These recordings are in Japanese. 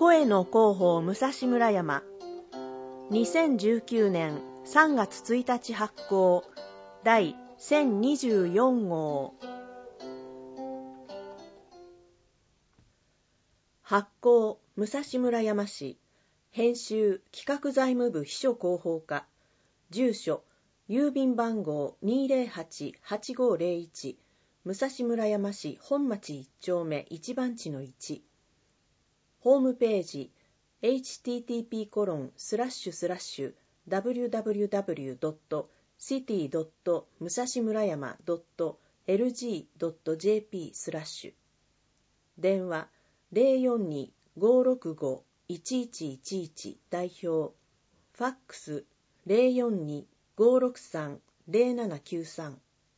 声の広報武蔵村山2019年3月1日発行第1024号発行武蔵村山市編集企画財務部秘書広報課住所郵便番号 208-8501 武蔵村山市本町1丁目1番地の1ホームページ http://www.city.musashimurayama.lg.jp/ 電話 042-565-1111 代表ファックス 042-563-0793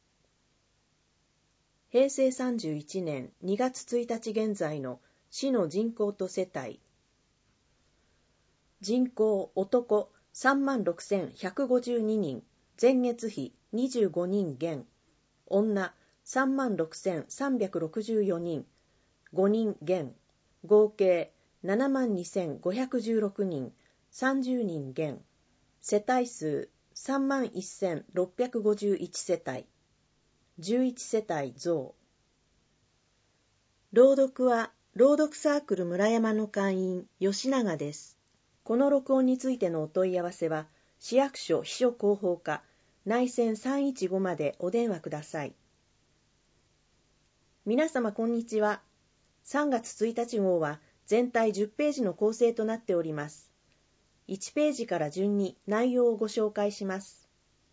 平成31年2月1日現在の市の人口と世帯人口男 36,152 人前月比25人減女 36,364 人5人減合計 72,516 人30人減世帯数 31,651 世帯11世帯増朗読は朗読サークル村山の会員吉永です。この録音についてのお問い合わせは市役所秘書広報課内線315までお電話ください。皆様こんにちは。3月1日号は全体10ページの構成となっております。1ページから順に内容をご紹介します。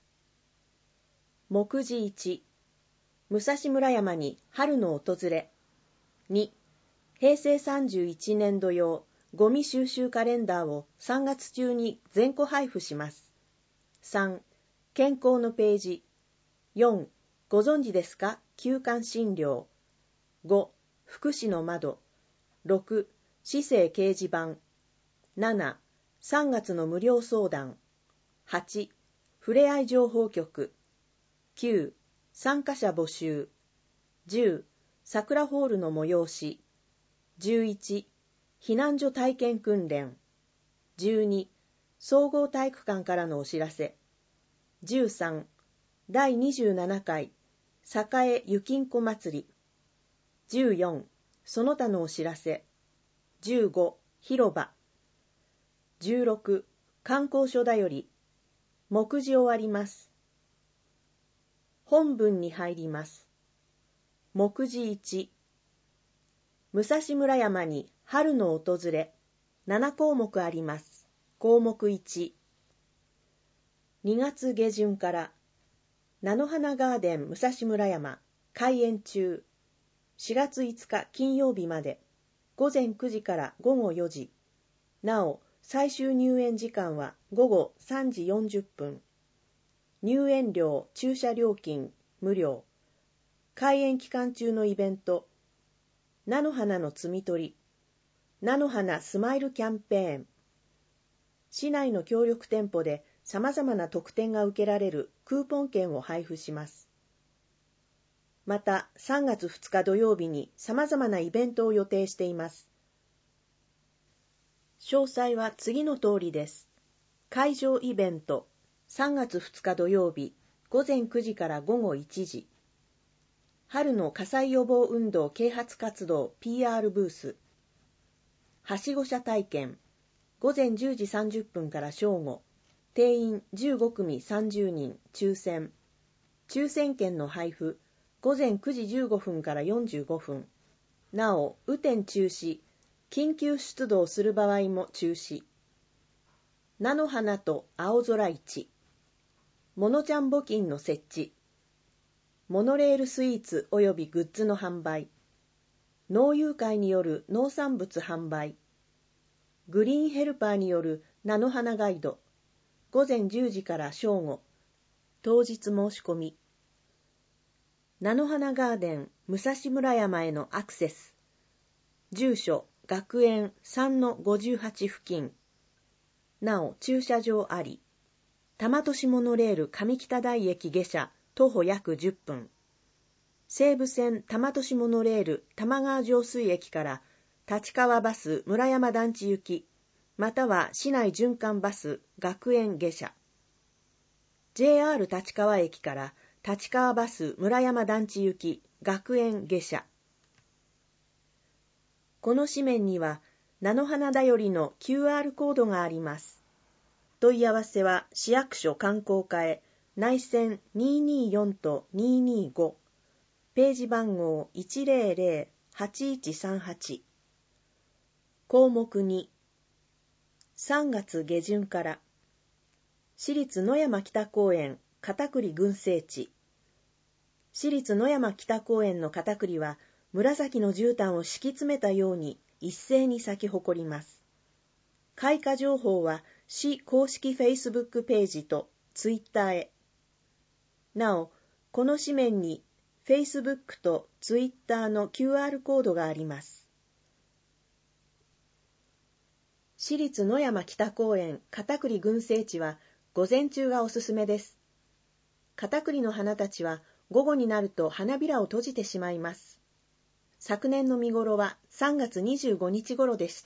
目次1、武蔵村山に春の訪れ。2、平成31年度用ゴミ収集カレンダーを3月中に全戸配布します。3、健康のページ。4、ご存知ですか休館診療。5、福祉の窓。6、市政掲示板。7、3月の無料相談。8、ふれあい情報局。9、参加者募集。10、桜ホールの催し。11、避難所体験訓練。12、総合体育館からのお知らせ。13、第27回栄ゆきんこ祭り。14、その他のお知らせ。15、広場。16、観光所だより。目次終わります。本文に入ります。目次1、武蔵村山に春の訪れ。7項目あります。項目1、2月下旬から菜の花ガーデン武蔵村山開園中。4月5日金曜日まで午前9時から午後4時。なお、最終入園時間は午後3時40分。入園料、駐車料金、無料。開園期間中のイベント。菜の花の摘み取り。菜の花スマイルキャンペーン。市内の協力店舗で様々な特典が受けられるクーポン券を配布します。また、3月2日土曜日に様々なイベントを予定しています。詳細は次の通りです。会場イベント、3月2日土曜日、午前9時から午後1時。春の火災予防運動啓発活動 PR ブース。はしご車体験。午前10時30分から正午。定員15組30人抽選。抽選券の配布。午前9時15分から45分。なお、雨天中止。緊急出動する場合も中止。菜の花と青空市。モノちゃん募金の設置。モノレールスイーツ及びグッズの販売。農友会による農産物販売。グリーンヘルパーによる菜の花ガイド。午前10時から正午。当日申し込み。菜の花ガーデン武蔵村山へのアクセス。住所学園 3-58 付近。なお駐車場あり。多摩都市モノレール上北台駅下車徒歩約10分。西武線多摩都市モノレール玉川上水駅から立川バス村山団地行き、または市内循環バス学園下車。JR 立川駅から立川バス村山団地行き学園下車。この紙面には菜の花だよりの QR コードがあります。問い合わせは市役所観光課へ内線224-225、ページ番号100-8138。項目2、3月下旬から市立野山北公園片栗群生地。市立野山北公園の片栗は紫の絨毯を敷き詰めたように一斉に咲き誇ります。開花情報は市公式 Facebook ページと Twitter へ。なお、この紙面に Facebook と Twitter の QR コードがあります。市立野山北公園片栗群生地は午前中がおすすめです。片栗の花たちは午後になると花びらを閉じてしまいます。昨年の見頃は3月25日頃でした。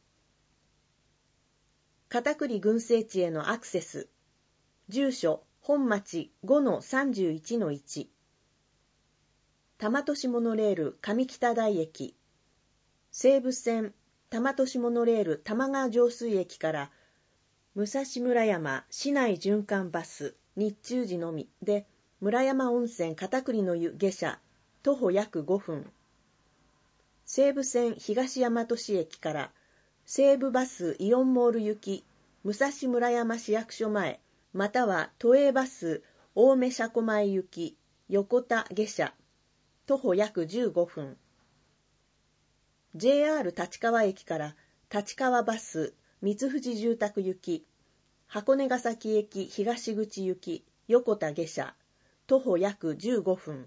片栗群生地へのアクセス。住所、本町 5-31-1。多摩都市モノレール上北台駅。西武線多摩都市モノレール玉川上水駅から武蔵村山市内循環バス日中時のみで村山温泉片栗の湯下車徒歩約5分。西武線東大和市駅から西武バスイオンモール行き武蔵村山市役所前または都営バス青梅車庫前行き横田下車徒歩約15分。JR 立川駅から立川バス三藤住宅行き箱根ヶ崎駅東口行き横田下車徒歩約15分。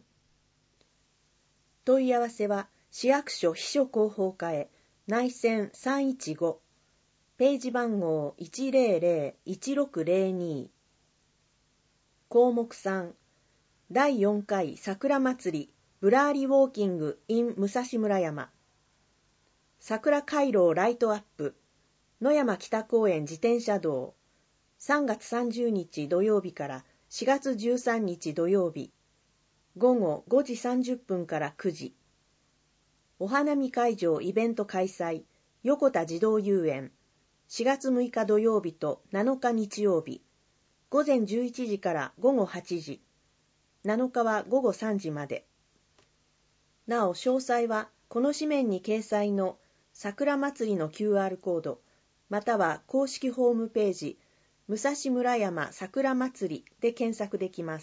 問い合わせは市役所秘書広報課へ内線315、ページ番号100-1602。項目3、第4回桜祭りぶらりウォーキング in 武蔵村山。桜回廊ライトアップ野山北公園自転車道。3月30日土曜日から4月13日土曜日午後5時30分から9時。お花見会場イベント開催横田児童遊園4月6日土曜日と7日日曜日午前11時から午後8時7日は午後3時まで。なお詳細はこの紙面に掲載の桜祭りの QR コードまたは公式ホームページ武蔵村山桜祭りで検索できます。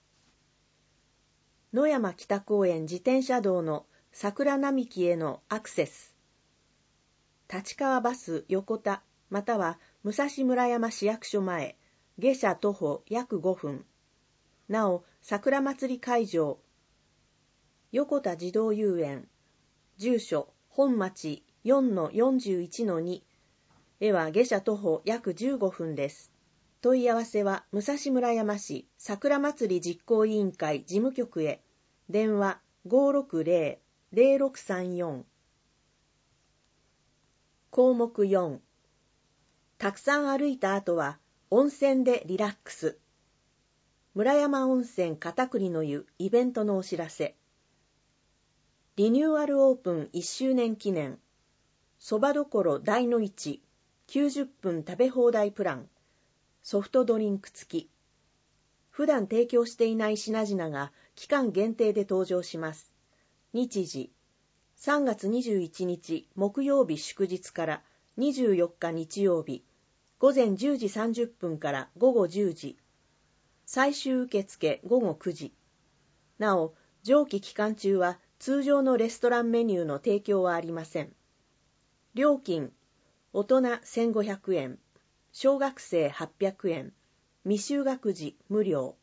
野山北公園自転車道の桜並木へのアクセス。立川バス横田または武蔵村山市役所前下車徒歩約5分。なお桜祭り会場横田児童遊園住所本町 4-41-2 へは下車徒歩約15分です。問い合わせは武蔵村山市桜祭り実行委員会事務局へ電話 560-0634。項目4、たくさん歩いた後は温泉でリラックス。村山温泉片栗の湯イベントのお知らせ。リニューアルオープン1周年記念そばどころ大の市90分食べ放題プランソフトドリンク付き。普段提供していない品々が期間限定で登場します。日時3月21日木曜日祝日から24日日曜日午前10時30分から午後10時最終受付午後9時。なお上記期間中は通常のレストランメニューの提供はありません。料金大人1500円小学生800円未就学児無料。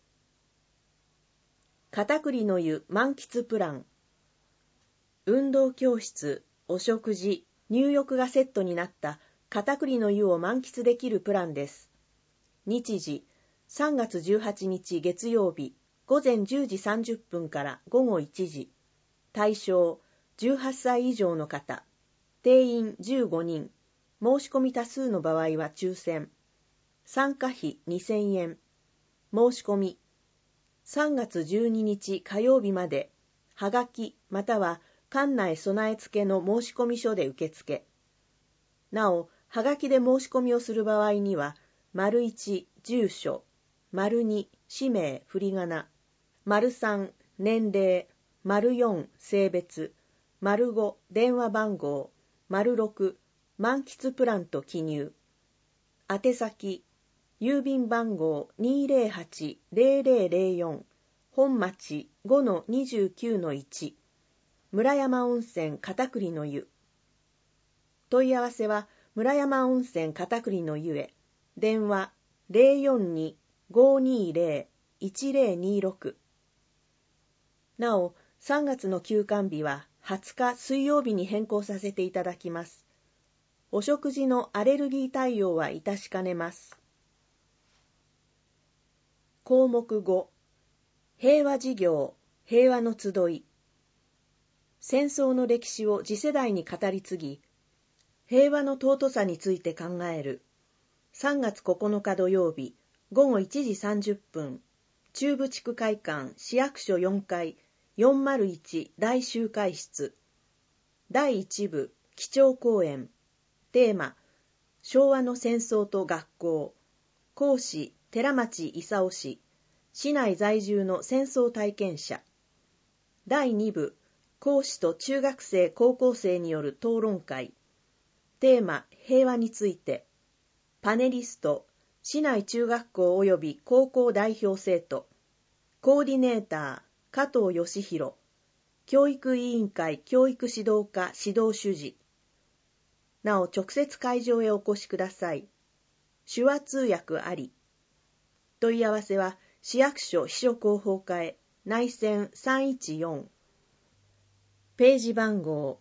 片栗の湯満喫プラン運動教室お食事入浴がセットになった片栗の湯を満喫できるプランです。日時3月18日月曜日午前10時30分から午後1時。対象18歳以上の方。 定員15人、申し込み多数の場合は抽選。参加費2000円。申し込み。3月12日火曜日まで、はがきまたは館内備え付けの申込書で受付。なお、はがきで申し込みをする場合には、①住所、②氏名振り仮名、③年齢、�4性別、⑤電話番号、⑥満喫プランと記入。宛先、郵便番号 208-0004 本町 5-29-1 村山温泉片栗の湯。問い合わせは村山温泉片栗の湯へ。電話 042-520-1026。なお、3月の休館日は20日水曜日に変更させていただきます。お食事のアレルギー対応はいたしかねます。項目5、平和事業、平和の集い。戦争の歴史を次世代に語り継ぎ、平和の尊さについて考える。3月9日土曜日、午後1時30分、中部地区会館市役所4階401大集会室。第1部、基調講演。テーマ、昭和の戦争と学校。講師、寺町勲氏。市内在住の戦争体験者。第2部、講師と中学生高校生による討論会。テーマ、平和について。パネリスト、市内中学校及び高校代表生徒。コーディネーター、加藤義弘。教育委員会教育指導課指導主事。なお、直接会場へお越しください。手話通訳あり。問い合わせは、市役所秘書広報課へ、内線314。ページ番号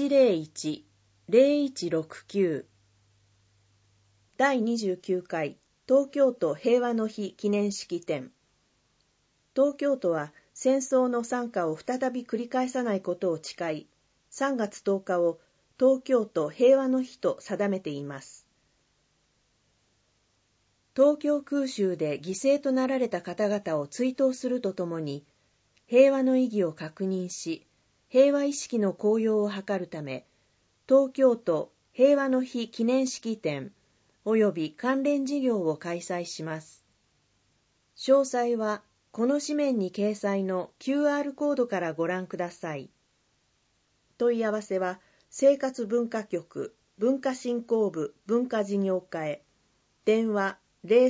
101-0169。第29回東京都平和の日記念式典。東京都は戦争の惨禍を再び繰り返さないことを誓い、3月10日を東京都平和の日と定めています。東京空襲で犠牲となられた方々を追悼するとともに、平和の意義を確認し、平和意識の高揚を図るため、東京都平和の日記念式典及び関連事業を開催します。詳細は、この紙面に掲載の QR コードからご覧ください。問い合わせは、生活文化局文化振興部文化事業課へ。電話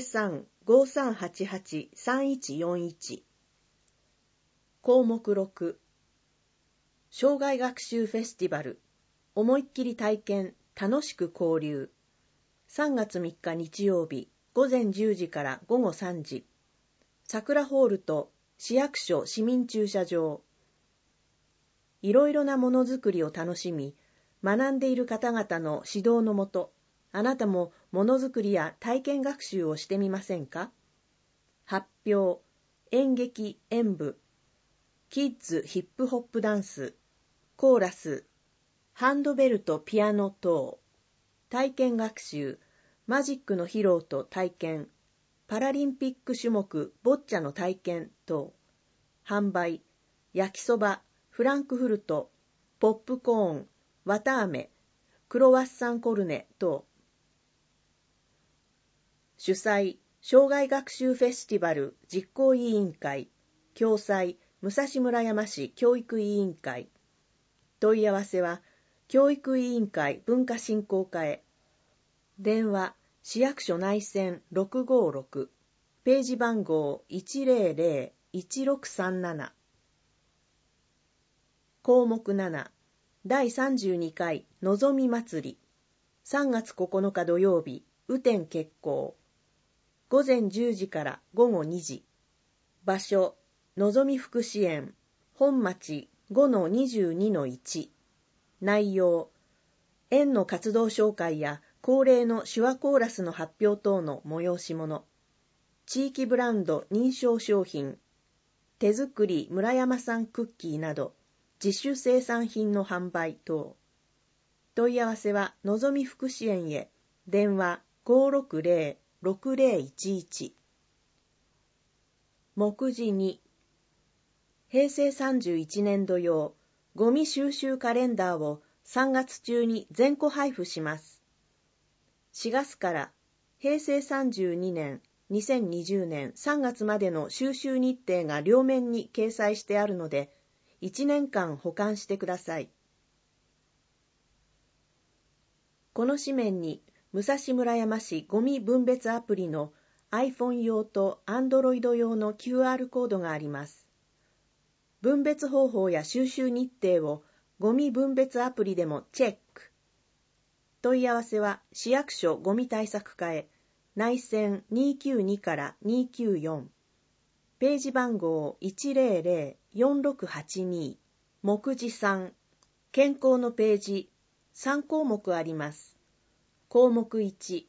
03-5388-3141。項目6、生涯学習フェスティバル、思いっきり体験、楽しく交流。3月3日日曜日、午前10時から午後3時。桜ホールと市役所市民駐車場。いろいろなものづくりを楽しみ、学んでいる方々の指導のもと、あなたもものづくりや体験学習をしてみませんか？発表、演劇演舞、キッズヒップホップダンス、コーラス、ハンドベルとピアノ等、体験学習、マジックの披露と体験、パラリンピック種目ボッチャの体験等、販売、焼きそば、フランクフルト、ポップコーン、綿あめ、クロワッサンコルネ等。主催、生涯学習フェスティバル実行委員会、共催、武蔵村山市教育委員会。問い合わせは、教育委員会文化振興課へ。電話、市役所内線656。ページ番号100-1637。項目7、第32回のぞみ祭り。3月9日土曜日、雨天決行。午前10時から午後2時。場所、のぞみ福祉園、本町 5-22-1。内容、園の活動紹介や恒例の手話コーラスの発表等の催し物。地域ブランド認証商品。手作り村山産クッキーなど、自主生産品の販売等。 問い合わせはのぞみ福祉園へ。電話 560-6011。目次2、平成31年度用ゴミ収集カレンダーを3月中に全個配布します。4月から平成32年、2020年3月までの収集日程が両面に掲載してあるので、1年間保管してください。この紙面に武蔵村山市ゴミ分別アプリの iPhone 用と Android 用の QR コードがあります。分別方法や収集日程をゴミ分別アプリでもチェック。問い合わせは市役所ゴミ対策課へ。内線292から294。ページ番号 100-4682。目次3。健康のページ。3項目あります。項目1。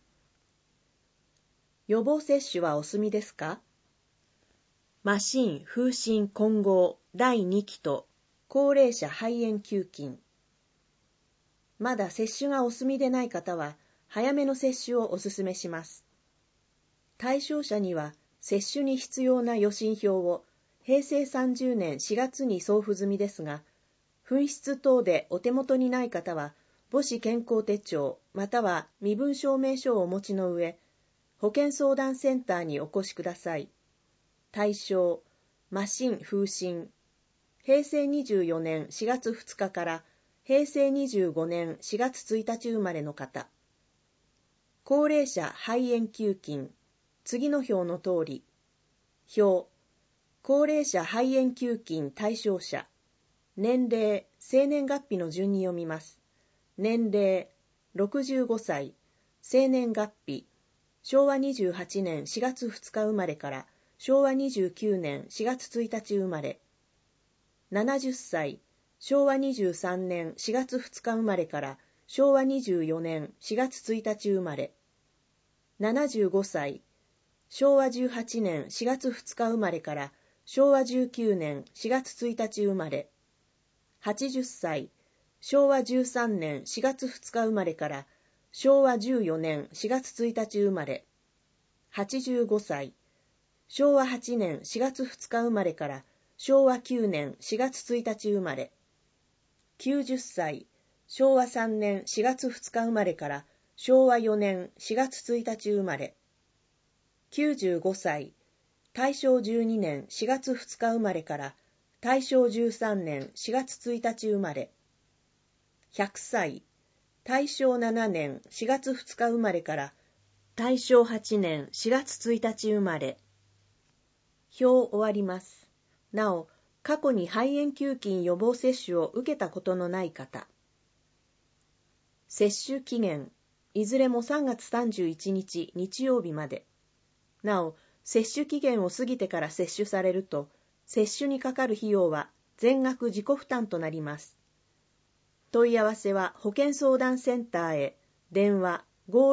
予防接種はお済みですか？麻疹、風疹混合第2期と高齢者肺炎球菌。まだ接種がお済みでない方は早めの接種をお勧めします。対象者には接種に必要な予診票を平成30年4月に送付済みですが、紛失等でお手元にない方は母子健康手帳または身分証明書をお持ちの上、保健相談センターにお越しください。対象、麻疹、風疹。平成24年4月2日から平成25年4月1日生まれの方。高齢者肺炎球菌。次の表の通り。表。高齢者肺炎球菌対象者。年齢、生年月日の順に読みます。年齢、65歳。生年月日。昭和28年4月2日生まれから昭和29年4月1日生まれ。70歳。昭和23年4月2日生まれから昭和24年4月1日生まれ。75歳。昭和18年4月2日生まれから昭和19年4月1日生まれ。80歳。昭和13年4月2日生まれから昭和14年4月1日生まれ。85歳。昭和8年4月2日生まれから昭和9年4月1日生まれ。90歳。昭和3年4月2日生まれから昭和4年4月1日生まれ。95歳。大正12年4月2日生まれから大正13年4月1日生まれ。100歳。大正7年4月2日生まれから大正8年4月1日生まれ。表終わります。なお、過去に肺炎球菌予防接種を受けたことのない方。接種期限、いずれも3月31日日曜日まで。なお、接種期限を過ぎてから接種されると、接種にかかる費用は全額自己負担となります。問い合わせは保健相談センターへ。電話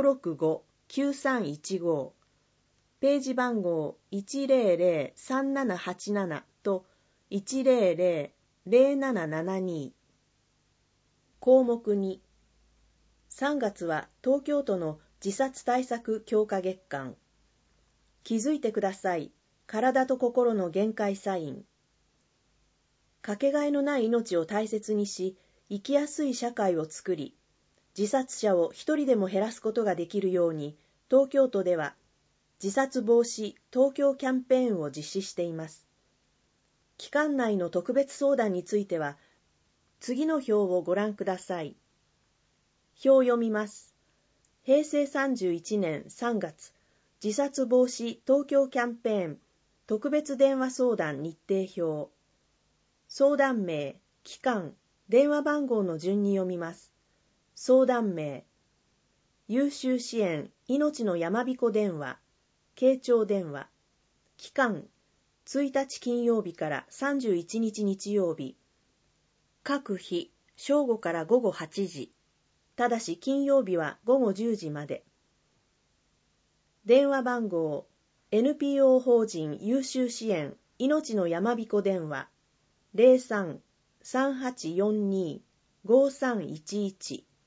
565-9315。ページ番号 100-3787 と 100-0772。項目2。3月は東京都の自殺対策強化月間。気づいてください。体と心の限界サイン。かけがえのない命を大切にし、生きやすい社会を作り、自殺者を一人でも減らすことができるように、東京都では自殺防止東京キャンペーンを実施しています。期間内の特別相談については、次の表をご覧ください。表読みます。平成31年3月、自殺防止東京キャンペーン特別電話相談日程表。相談名、期間、電話番号の順に読みます。相談名、優秀支援命のやまびこ電話、慶長電話。期間、1日金曜日から31日日曜日。各日、正午から午後8時。ただし金曜日は午後10時まで。電話番号、NPO 法人優秀支援命のやまびこ電話 03-3842-5311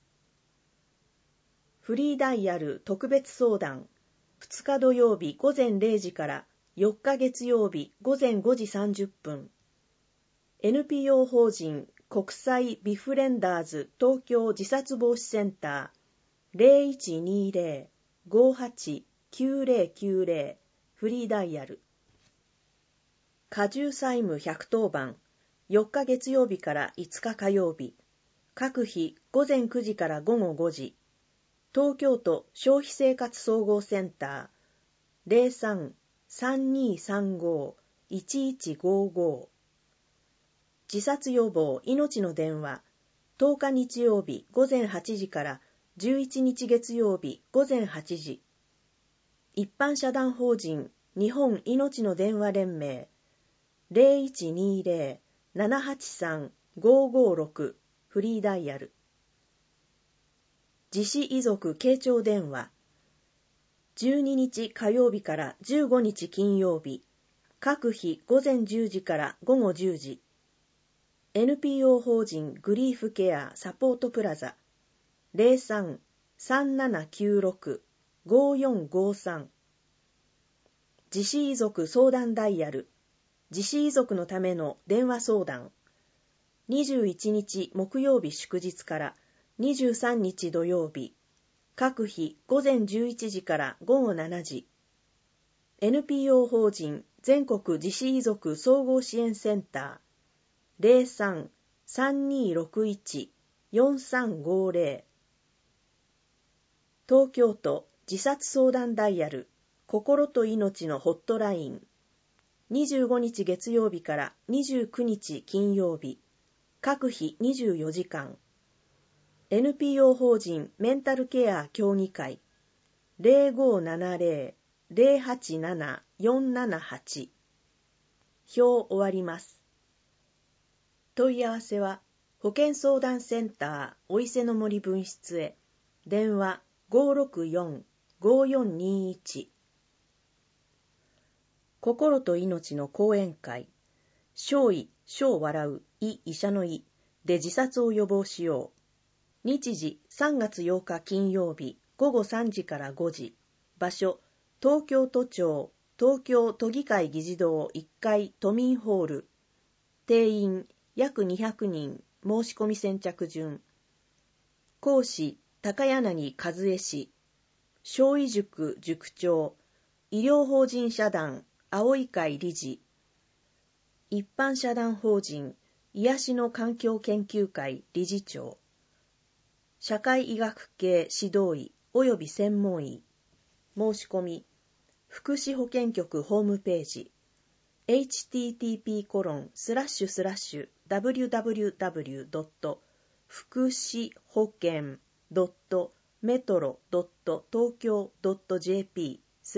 フリーダイヤル特別相談、2日土曜日午前0時から4日月曜日午前5時30分。NPO 法人国際ビフレンダーズ東京自殺防止センター 0120-58-9090 フリーダイヤル。加重債務110番、4日月曜日から5日火曜日、各日午前9時から午後5時、東京都消費生活総合センター 03-3235-1155。自殺予防命の電話、10日日曜日午前8時から11日月曜日午前8時。一般社団法人日本命の電話連盟 0120-783-556 フリーダイヤル。自死遺族傾聴電話、12日火曜日から15日金曜日、各日午前10時から午後10時。NPO 法人グリーフケアサポートプラザ 03-3796-5453。自死遺族相談ダイヤル、自死遺族のための電話相談、21日木曜日祝日から23日土曜日、各日午前11時から午後7時。NPO 法人全国自死遺族総合支援センター 03-3261-4350。東京都自殺相談ダイヤル心と命のホットライン、25日月曜日から29日金曜日、各日24時間。NPO 法人メンタルケア協議会 0570-087-478。表終わります。問い合わせは保健相談センターお伊勢の森分室へ。電話 564-5421。心と命の講演会、小医、小笑う、医者の医で自殺を予防しよう。日時3月8日金曜日午後3時から5時。場所、東京都庁東京都議会議事堂1階都民ホール。定員約200人。申し込み先着順。講師、高柳和恵氏。小医塾塾長。医療法人社団青い会理事。一般社団法人癒しの環境研究会理事長。社会医学系指導医及び専門医。申し込み、福祉保健局ホームページ、http://www. 福祉保健 .metro.tokyo.jp/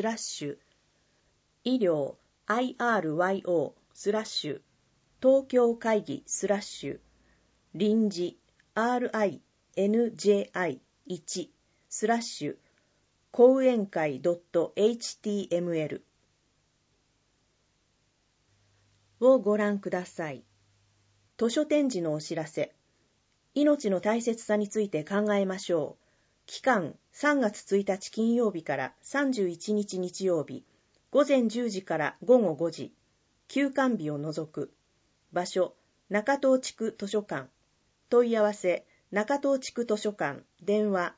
医療 IRYO/ 東京会議/ 臨時 RINJI1/ 講演会 .html をご覧ください。図書展示のお知らせ。命の大切さについて考えましょう。期間3月1日金曜日から31日日曜日、午前10時から午後5時、休館日を除く。場所、中東地区図書館。問い合わせ、中東地区図書館。電話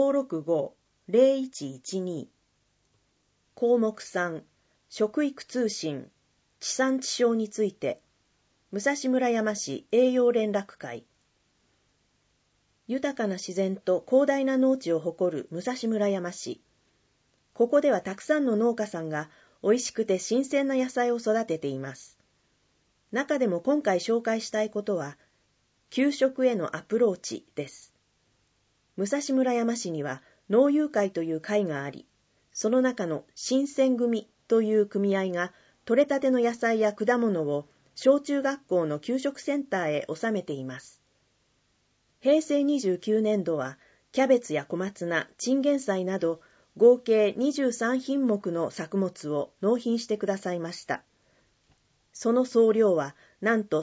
565-0112。項目3、食育通信、地産地消について。武蔵村山市栄養連絡会。豊かな自然と広大な農地を誇る武蔵村山市。ここではたくさんの農家さんが美味しくて新鮮な野菜を育てています。中でも今回紹介したいことは、給食へのアプローチです。武蔵村山市には農友会という会があり、その中の新選組という組合が採れたての野菜や果物を小中学校の給食センターへ納めています。平成29年度はキャベツや小松菜、チンゲン菜など合計23品目の作物を納品してくださいました。その総量はなんと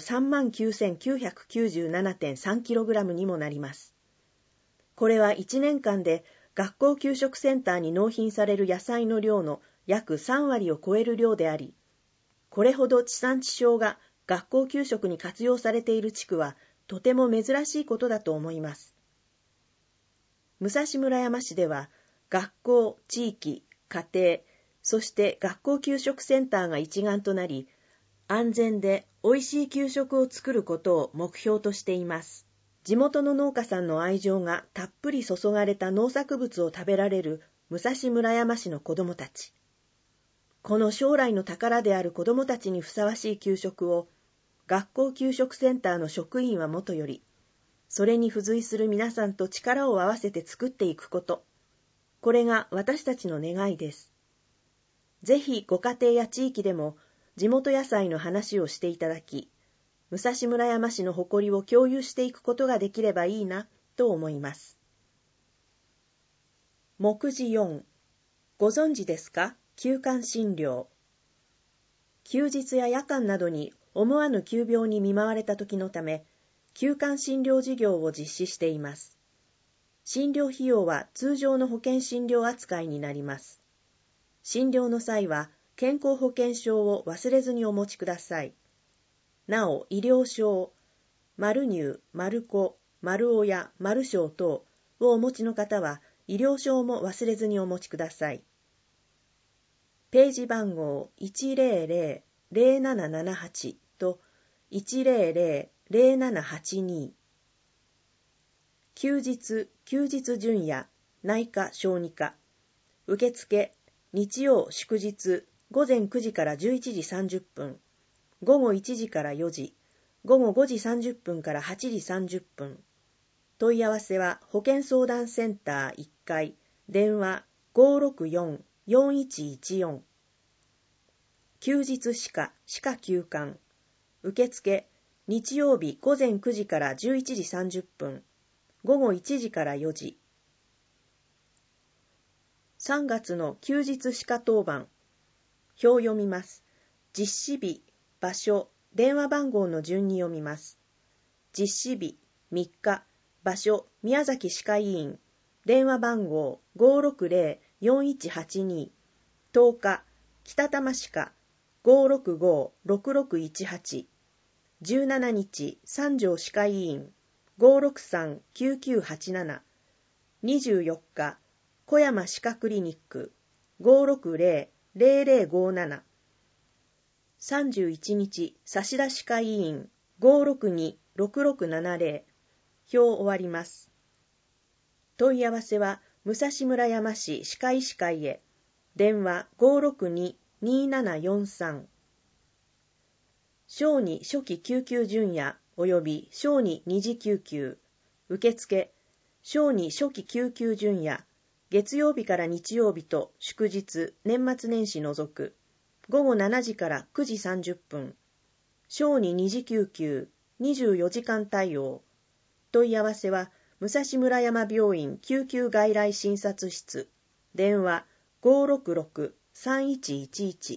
39,997.3kg にもなります。これは1年間で学校給食センターに納品される野菜の量の約3割を超える量であり、これほど地産地消が学校給食に活用されている地区はとても珍しいことだと思います。武蔵村山市では学校、地域、家庭、そして学校給食センターが一丸となり、安全で美味しい給食を作ることを目標としています。地元の農家さんの愛情がたっぷり注がれた農作物を食べられる武蔵村山市の子どもたち。この将来の宝である子どもたちにふさわしい給食を、学校給食センターの職員はもとより、それに付随する皆さんと力を合わせて作っていくこと。これが私たちの願いです。ぜひご家庭や地域でも地元野菜の話をしていただき、武蔵村山市の誇りを共有していくことができればいいなと思います。目次4。ご存知ですか？休館診療。休日や夜間などに思わぬ急病に見舞われた時のため、休館診療事業を実施しています。診療費用は通常の保険診療扱いになります。診療の際は健康保険証を忘れずにお持ちください。なお、医療証、丸乳、丸子、丸親、丸小等をお持ちの方は医療証も忘れずにお持ちください。ページ番号 100-0778 と 100-0782。休日準夜、内科小児科。受付、日曜祝日、午前9時から11時30分、午後1時から4時、午後5時30分から8時30分。問い合わせは保健相談センター1階、電話 564-4114。休日歯科休館。受付、日曜日午前9時から11時30分、午後1時から4時。3月の休日歯科当番。表を読みます。実施日、場所、電話番号の順に読みます。実施日、3日、場所、宮崎歯科医院、電話番号 560-4182、10日、北多摩歯科、565-6618、17日、三条歯科医院、563-9987、24日、小山歯科クリニック、560-0057、31日、指田歯科医院、562-6670。表終わります。問い合わせは、武蔵村山市歯科医師会へ。電話 562-2743。小児初期救急準夜及び小児二次救急。受付、小児初期救急準夜、月曜日から日曜日と祝日、年末年始除く。午後7時から9時30分。小児二次救急、24時間対応。問い合わせは、武蔵村山病院救急外来診察室。電話 566-3111。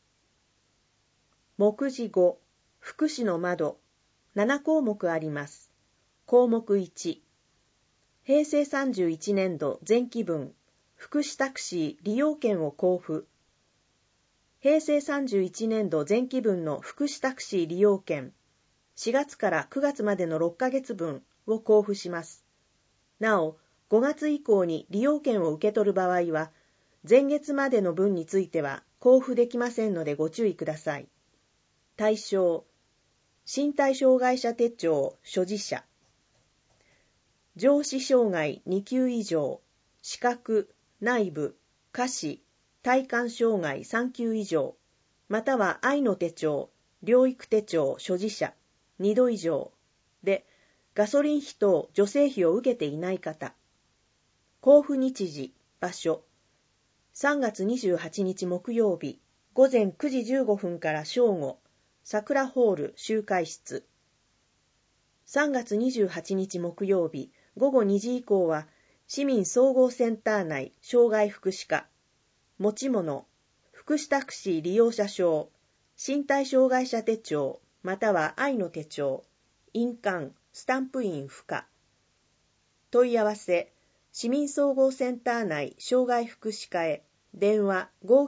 目次5、福祉の窓。7項目あります。項目1、平成31年度前期分、福祉タクシー利用券を交付。平成31年度前期分の福祉タクシー利用券、4月から9月までの6ヶ月分を交付します。なお、5月以降に利用券を受け取る場合は、前月までの分については交付できませんのでご注意ください。対象、身体障害者手帳所持者、上肢障害2級以上、視覚、内部、下肢、体幹障害3級以上、または愛の手帳、療育手帳所持者2度以上で、ガソリン費等助成費を受けていない方。交付日時、場所。3月28日木曜日、午前9時15分から正午、桜ホール集会室。3月28日木曜日、午後2時以降は、市民総合センター内障害福祉課。持ち物、福祉タクシー利用者証、身体障害者手帳、または愛の手帳、印鑑、スタンプ印不可。問い合わせ、 市民総合センター内障害福祉課へ電話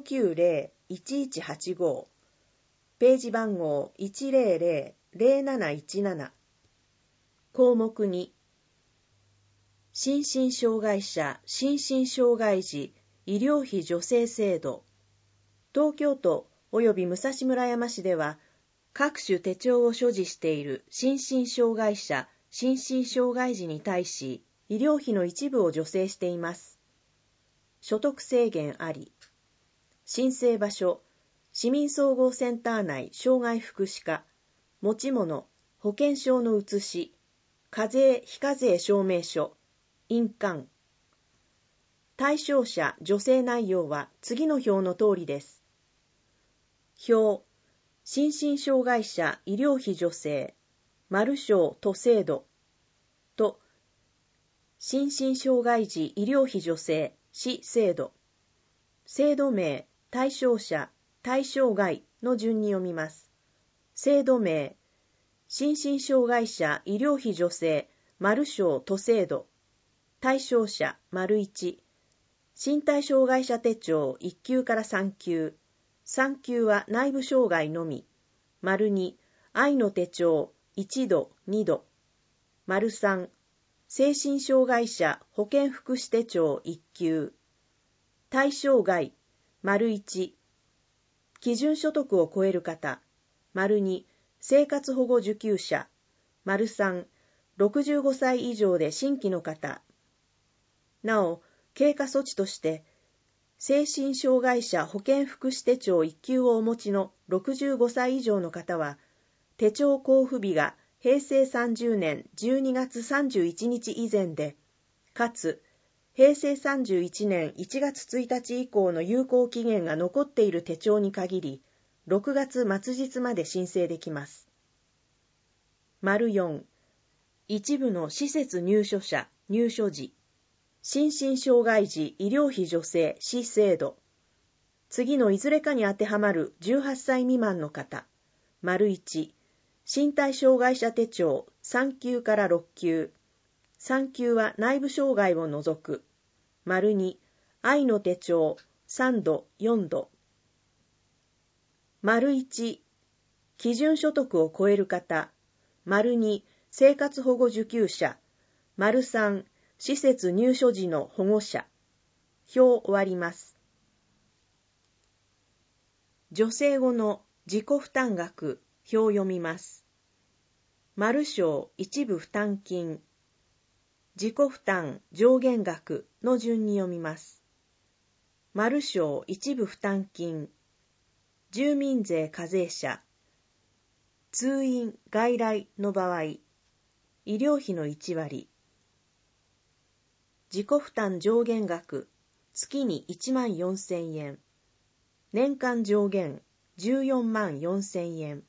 590-1185 ページ番号 100-0717 項目2心身障害者心身障害児医療費助成制度東京都及び武蔵村山市では各種手帳を所持している心身障害者心身障害児に対し医療費の一部を助成しています。所得制限あり。申請場所、市民総合センター内障害福祉課、持ち物、保険証の写し、課税非課税証明書、印鑑。対象者助成内容は次の表の通りです。表、心身障害者医療費助成、丸省都制度と、心身障害児医療費助成市制度。制度名、対象者、対象外の順に読みます。制度名、心身障害者医療費助成丸省都制度。対象者、丸1。身体障害者手帳1級から3級。3級は内部障害のみ。丸2、愛の手帳1度、2度。丸3、精神障害者保健福祉手帳1級。対象外、丸1、基準所得を超える方。丸2、生活保護受給者。丸3、65歳以上で新規の方。なお、経過措置として、精神障害者保健福祉手帳1級をお持ちの65歳以上の方は、手帳交付日が平成30年12月31日以前で、かつ、平成31年1月1日以降の有効期限が残っている手帳に限り、6月末日まで申請できます。丸4、一部の施設入所者、入所時、心身障害児医療費助成市制度。次のいずれかに当てはまる18歳未満の方。丸1、身体障害者手帳3級から6級。3級は内部障害を除く。丸2、愛の手帳3度、4度。丸1、基準所得を超える方。丸2、生活保護受給者。丸3、施設入所時の保護者。表終わります。助成後の自己負担額、表読みます。丸省一部負担金。自己負担上限額の順に読みます。丸省一部負担金。住民税課税者。通院外来の場合。医療費の1割。自己負担上限額、月に14,000円。年間上限、144,000円。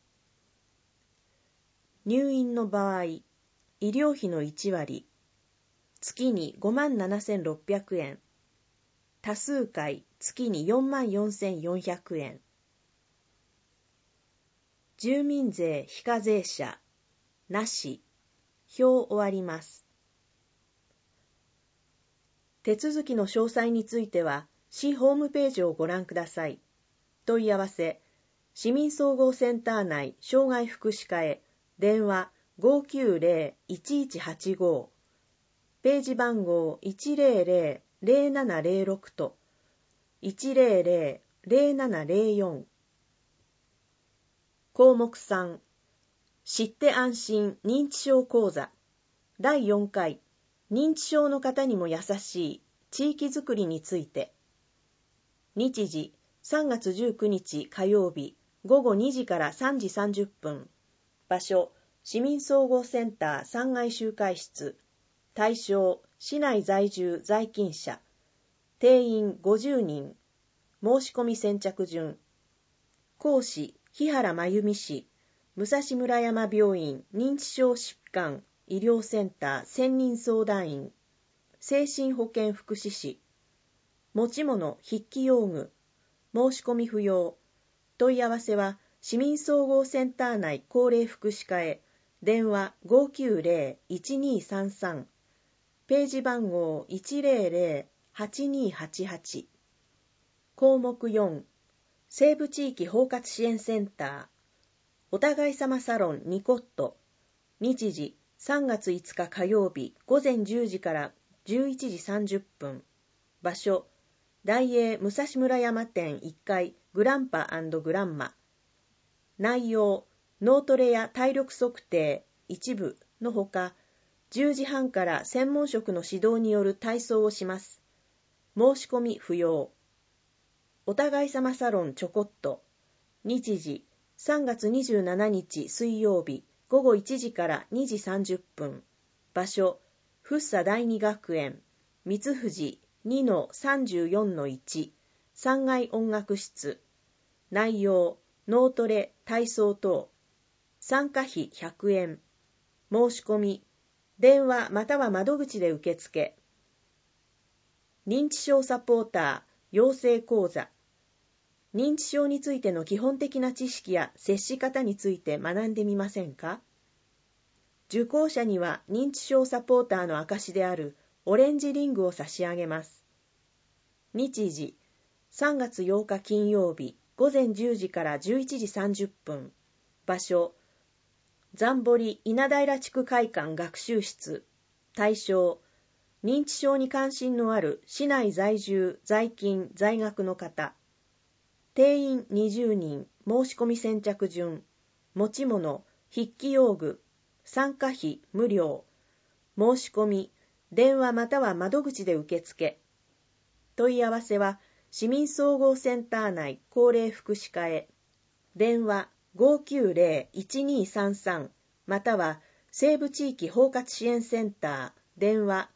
入院の場合、医療費の1割、月に57,600円。多数回、月に44,400円。住民税非課税者、なし。表終わります。手続きの詳細については、市ホームページをご覧ください。問い合わせ、市民総合センター内障害福祉課へ電話 590-1185 ページ番号 100-0706 と 100-0704 項目3知って安心認知症講座第4回認知症の方にも優しい地域づくりについて日時3月19日火曜日午後2時から3時30分場所市民総合センター3階集会室対象市内在住在勤者定員50人申し込み先着順講師日原真由美氏武蔵村山病院認知症疾患医療センター専任相談員精神保健福祉士持ち物筆記用具申し込み不要問い合わせは市民総合センター内高齢福祉課へ電話 590-1233 ページ番号 100-8288 項目4西部地域包括支援センターお互い様サロンニコット日時3月5日火曜日午前10時から11時30分場所大英武蔵村山店1階グランパ&グランマ内容脳トレや体力測定一部のほか10時半から専門職の指導による体操をします。申し込み不要。お互い様サロンちょこっと。日時3月27日水曜日午後1時から2時30分。場所福生第二学園三藤 2-34-1 3階音楽室。内容脳トレ体操等。参加費100円。申し込み電話または窓口で受付。認知症サポーター養成講座。認知症についての基本的な知識や接し方について学んでみませんか？受講者には認知症サポーターの証であるオレンジリングを差し上げます。日時3月8日金曜日午前10時から11時30分。場所残堀稲平地区会館学習室。対象認知症に関心のある市内在住在勤在学の方。定員20人申し込み先着順。持ち物筆記用具参加費無料。申し込み電話または窓口で受付。問い合わせは市民総合センター内高齢福祉課へ。電話590-1233または西部地域包括支援センター電話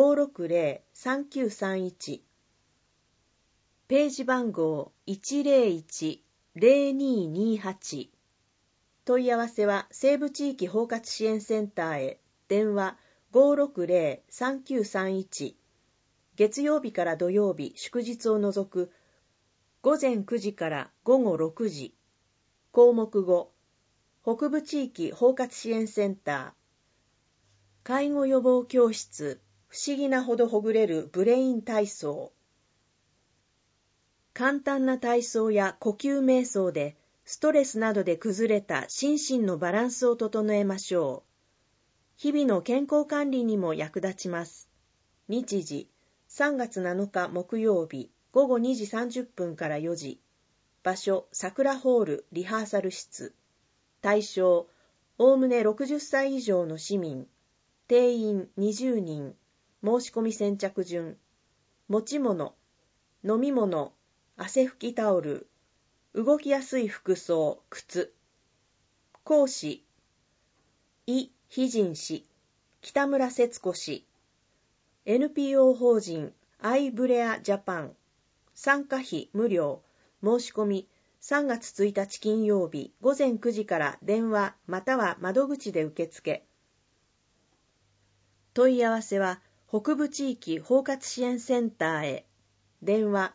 560-3931 ページ番号 101-0228 問い合わせは西部地域包括支援センターへ電話 560-3931 月曜日から土曜日祝日を除く午前9時から午後6時項目5北部地域包括支援センター介護予防教室不思議なほどほぐれるブレイン体操簡単な体操や呼吸瞑想でストレスなどで崩れた心身のバランスを整えましょう。日々の健康管理にも役立ちます。日時3月7日木曜日午後2時30分から4時場所桜ホールリハーサル室対象おおむね60歳以上の市民定員20人申し込み先着順持ち物飲み物汗拭きタオル動きやすい服装靴講師イ・ヒジン氏北村節子氏 NPO 法人アイブレアジャパン参加費無料申し込み3月1日金曜日午前9時から電話または窓口で受付。問い合わせは北部地域包括支援センターへ。電話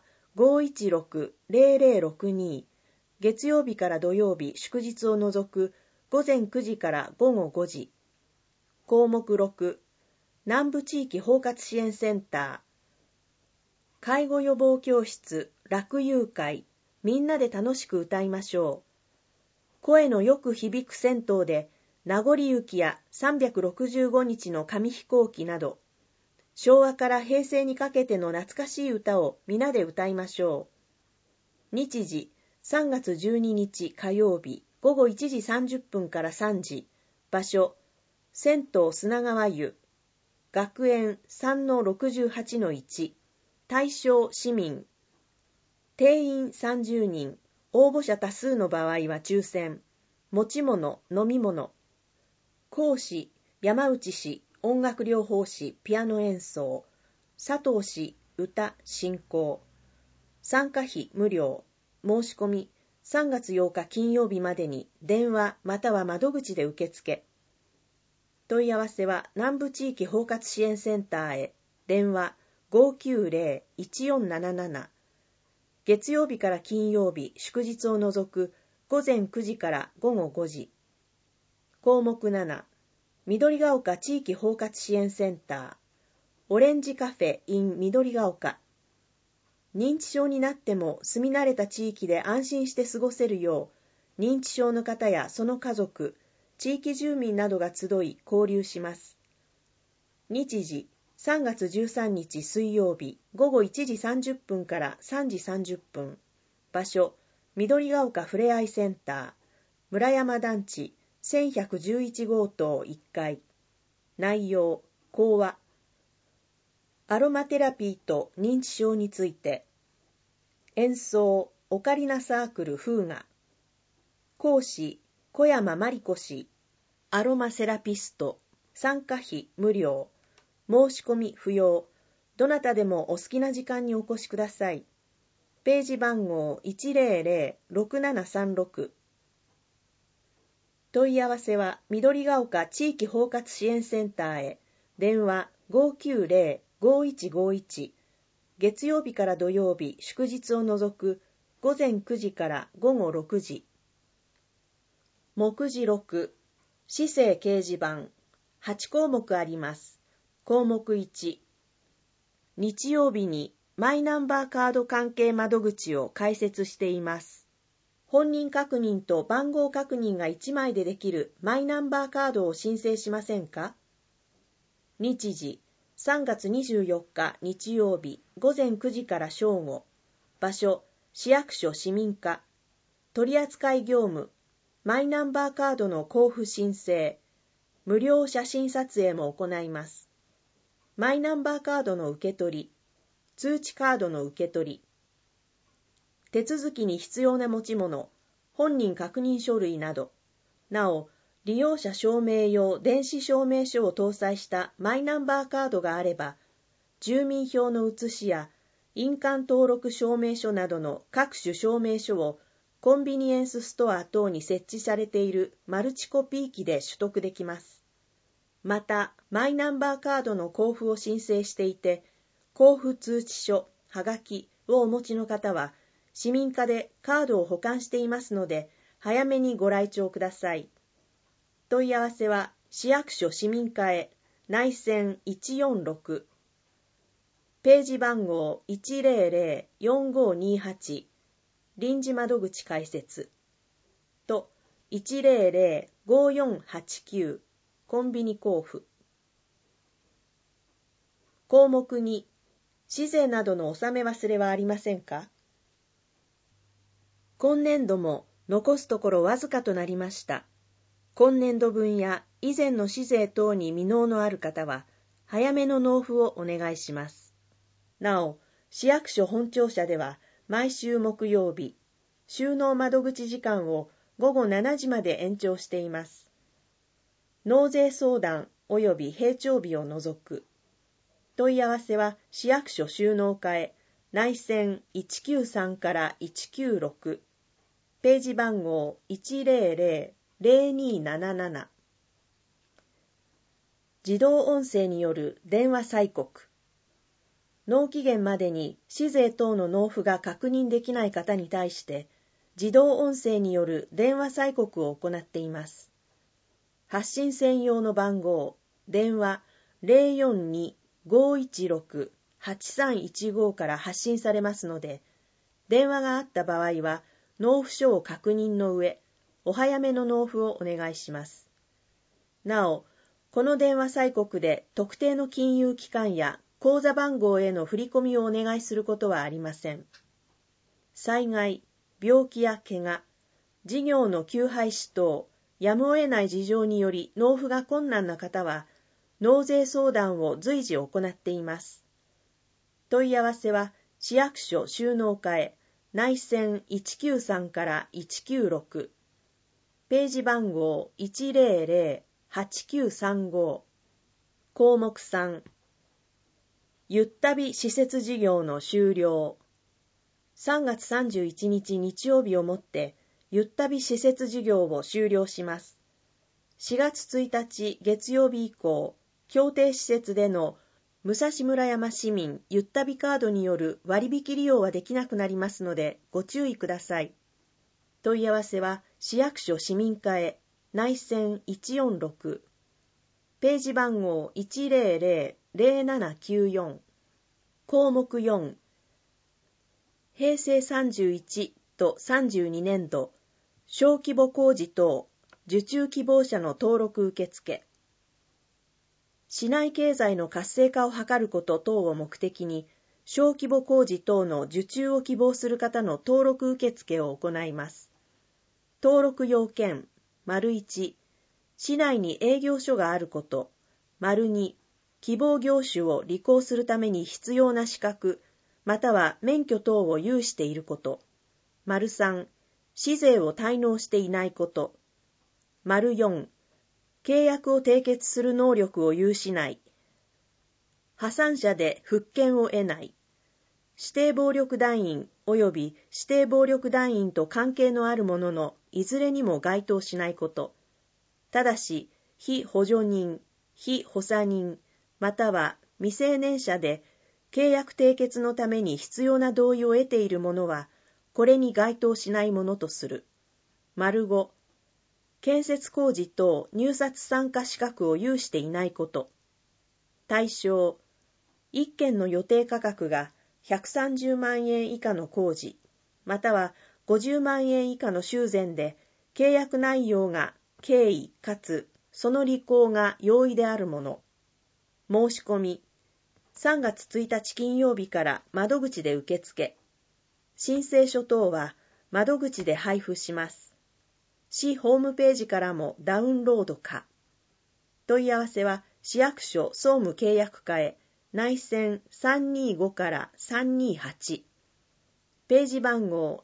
516-0062 月曜日から土曜日祝日を除く午前9時から午後5時。項目6南部地域包括支援センター介護予防教室楽友会みんなで楽しく歌いましょう。声のよく響く銭湯で名残雪や365日の紙飛行機など昭和から平成にかけての懐かしい歌を皆で歌いましょう。日時3月12日火曜日午後1時30分から3時場所銭湯砂川湯学園 3-68-1 対象市民定員30人応募者多数の場合は抽選持ち物飲み物講師山内氏音楽療法士ピアノ演奏佐藤氏歌進行参加費無料申し込み3月8日金曜日までに電話または窓口で受付問い合わせは南部地域包括支援センターへ電話 590-1477 月曜日から金曜日祝日を除く午前9時から午後5時項目7緑が丘地域包括支援センターオレンジカフェ in 緑が丘。認知症になっても住み慣れた地域で安心して過ごせるよう、認知症の方やその家族、地域住民などが集い交流します。日時、3月13日水曜日午後1時30分から3時30分。場所、緑が丘ふれあいセンター、村山団地1111号棟1階。内容、講話。アロマテラピーと認知症について。演奏、オカリナサークルフーガ。講師、小山真理子氏。アロマセラピスト。参加費無料。申し込み不要。どなたでもお好きな時間にお越しください。ページ番号 100-6736。問い合わせは緑が丘地域包括支援センターへ。電話 590-5151。月曜日から土曜日、祝日を除く午前9時から午後6時。目次録、市政掲示板、8項目あります。項目1、日曜日にマイナンバーカード関係窓口を開設しています。本人確認と番号確認が1枚でできるマイナンバーカードを申請しませんか？日時、3月24日日曜日午前9時から正午。場所、市役所市民課。取扱業務、マイナンバーカードの交付申請。無料写真撮影も行います。マイナンバーカードの受け取り、通知カードの受け取り。手続きに必要な持ち物、本人確認書類など。なお、利用者証明用電子証明書を搭載したマイナンバーカードがあれば、住民票の写しや印鑑登録証明書などの各種証明書をコンビニエンスストア等に設置されているマルチコピー機で取得できます。また、マイナンバーカードの交付を申請していて、交付通知書、はがきをお持ちの方は、市民課でカードを保管していますので、早めにご来庁ください。問い合わせは、市役所市民課へ、内線146。ページ番号 100-4528。臨時窓口開設。と、100-5489。コンビニ交付。項目2、市税などの納め忘れはありませんか？今年度も残すところわずかとなりました。今年度分や以前の市税等に未納のある方は、早めの納付をお願いします。なお、市役所本庁舎では、毎週木曜日、収納窓口時間を午後7時まで延長しています。納税相談及び閉帳日を除く。問い合わせは市役所収納課へ、内線193から196。ページ番号 100-0277。自動音声による電話催告。納期限までに市税等の納付が確認できない方に対して、自動音声による電話催告を行っています。発信専用の番号、電話 042-516-8315 から発信されますので、電話があった場合は、納付書を確認の上、お早めの納付をお願いします。なお、この電話催告で特定の金融機関や口座番号への振り込みをお願いすることはありません。災害、病気や怪我、事業の休廃止等、やむを得ない事情により納付が困難な方は、納税相談を随時行っています。問い合わせは、市役所収納課へ、内線193から196。ページ番号 100-8935。項目3。ゆったび施設事業の終了。3月31日日曜日をもって、ゆったび施設事業を終了します。4月1日月曜日以降、協定施設での武蔵村山市民ゆったびカードによる割引利用はできなくなりますのでご注意ください。問い合わせは市役所市民課へ、内線146。ページ番号 100-52 0794項目4平成31と32年度小規模工事等受注希望者の登録受付市内経済の活性化を図ること等を目的に小規模工事等の受注を希望する方の登録受付を行います。登録要件 ①市内に営業所があること ②希望業種を履行するために必要な資格または免許等を有していること ③市税を滞納していないこと �4契約を締結する能力を有しない破産者で復権を得ない指定暴力団員及び指定暴力団員と関係のあるもののいずれにも該当しないこと。ただし、被補助人、被補佐人、または未成年者で契約締結のために必要な同意を得ている者は、これに該当しないものとする。5、建設工事等入札参加資格を有していないこと。対象、1件の予定価格が130万円以下の工事、または50万円以下の修繕で、契約内容が経緯かつその履行が容易であるもの。申し込み、3月1日金曜日から窓口で受付。申請書等は窓口で配布します。市ホームページからもダウンロード可。問い合わせは市役所総務契約課へ内線325から328。ページ番号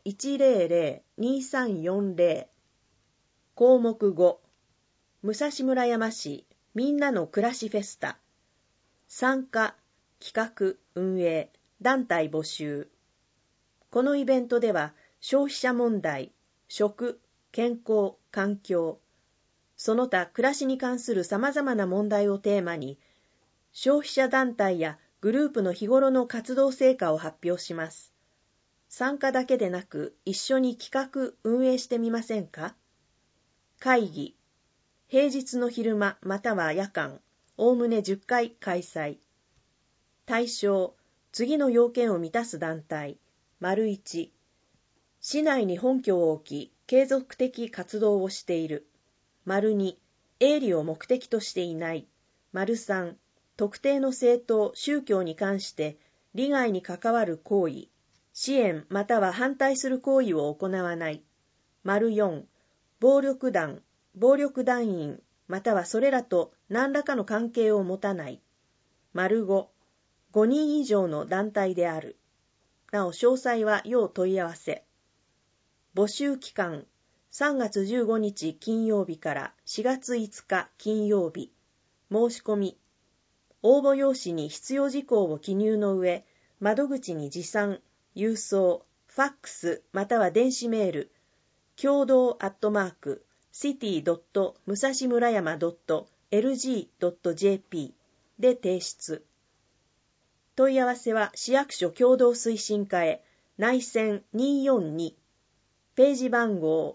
100-2340 項目5武蔵村山市みんなの暮らしフェスタ参加、企画、運営、団体募集このイベントでは消費者問題、食、健康、環境その他暮らしに関するさまざまな問題をテーマに消費者団体やグループの日頃の活動成果を発表します。参加だけでなく一緒に企画・運営してみませんか？会議、平日の昼間または夜間、おおむね10回開催。対象、次の要件を満たす団体。1、市内に本拠を置き、継続的活動をしている。2、営利を目的としていない。3、特定の政党・宗教に関して利害に関わる行為、支援または反対する行為を行わない。4、暴力団、暴力団員、またはそれらと何らかの関係を持たない。5、5人以上の団体である。なお詳細は要問い合わせ。募集期間、3月15日金曜日から4月5日金曜日。申し込み。応募用紙に必要事項を記入の上、窓口に持参、郵送、ファックスまたは電子メール、共同@city.musashimurayama.lg.jp で提出。問い合わせは市役所共同推進課へ内線242ページ番号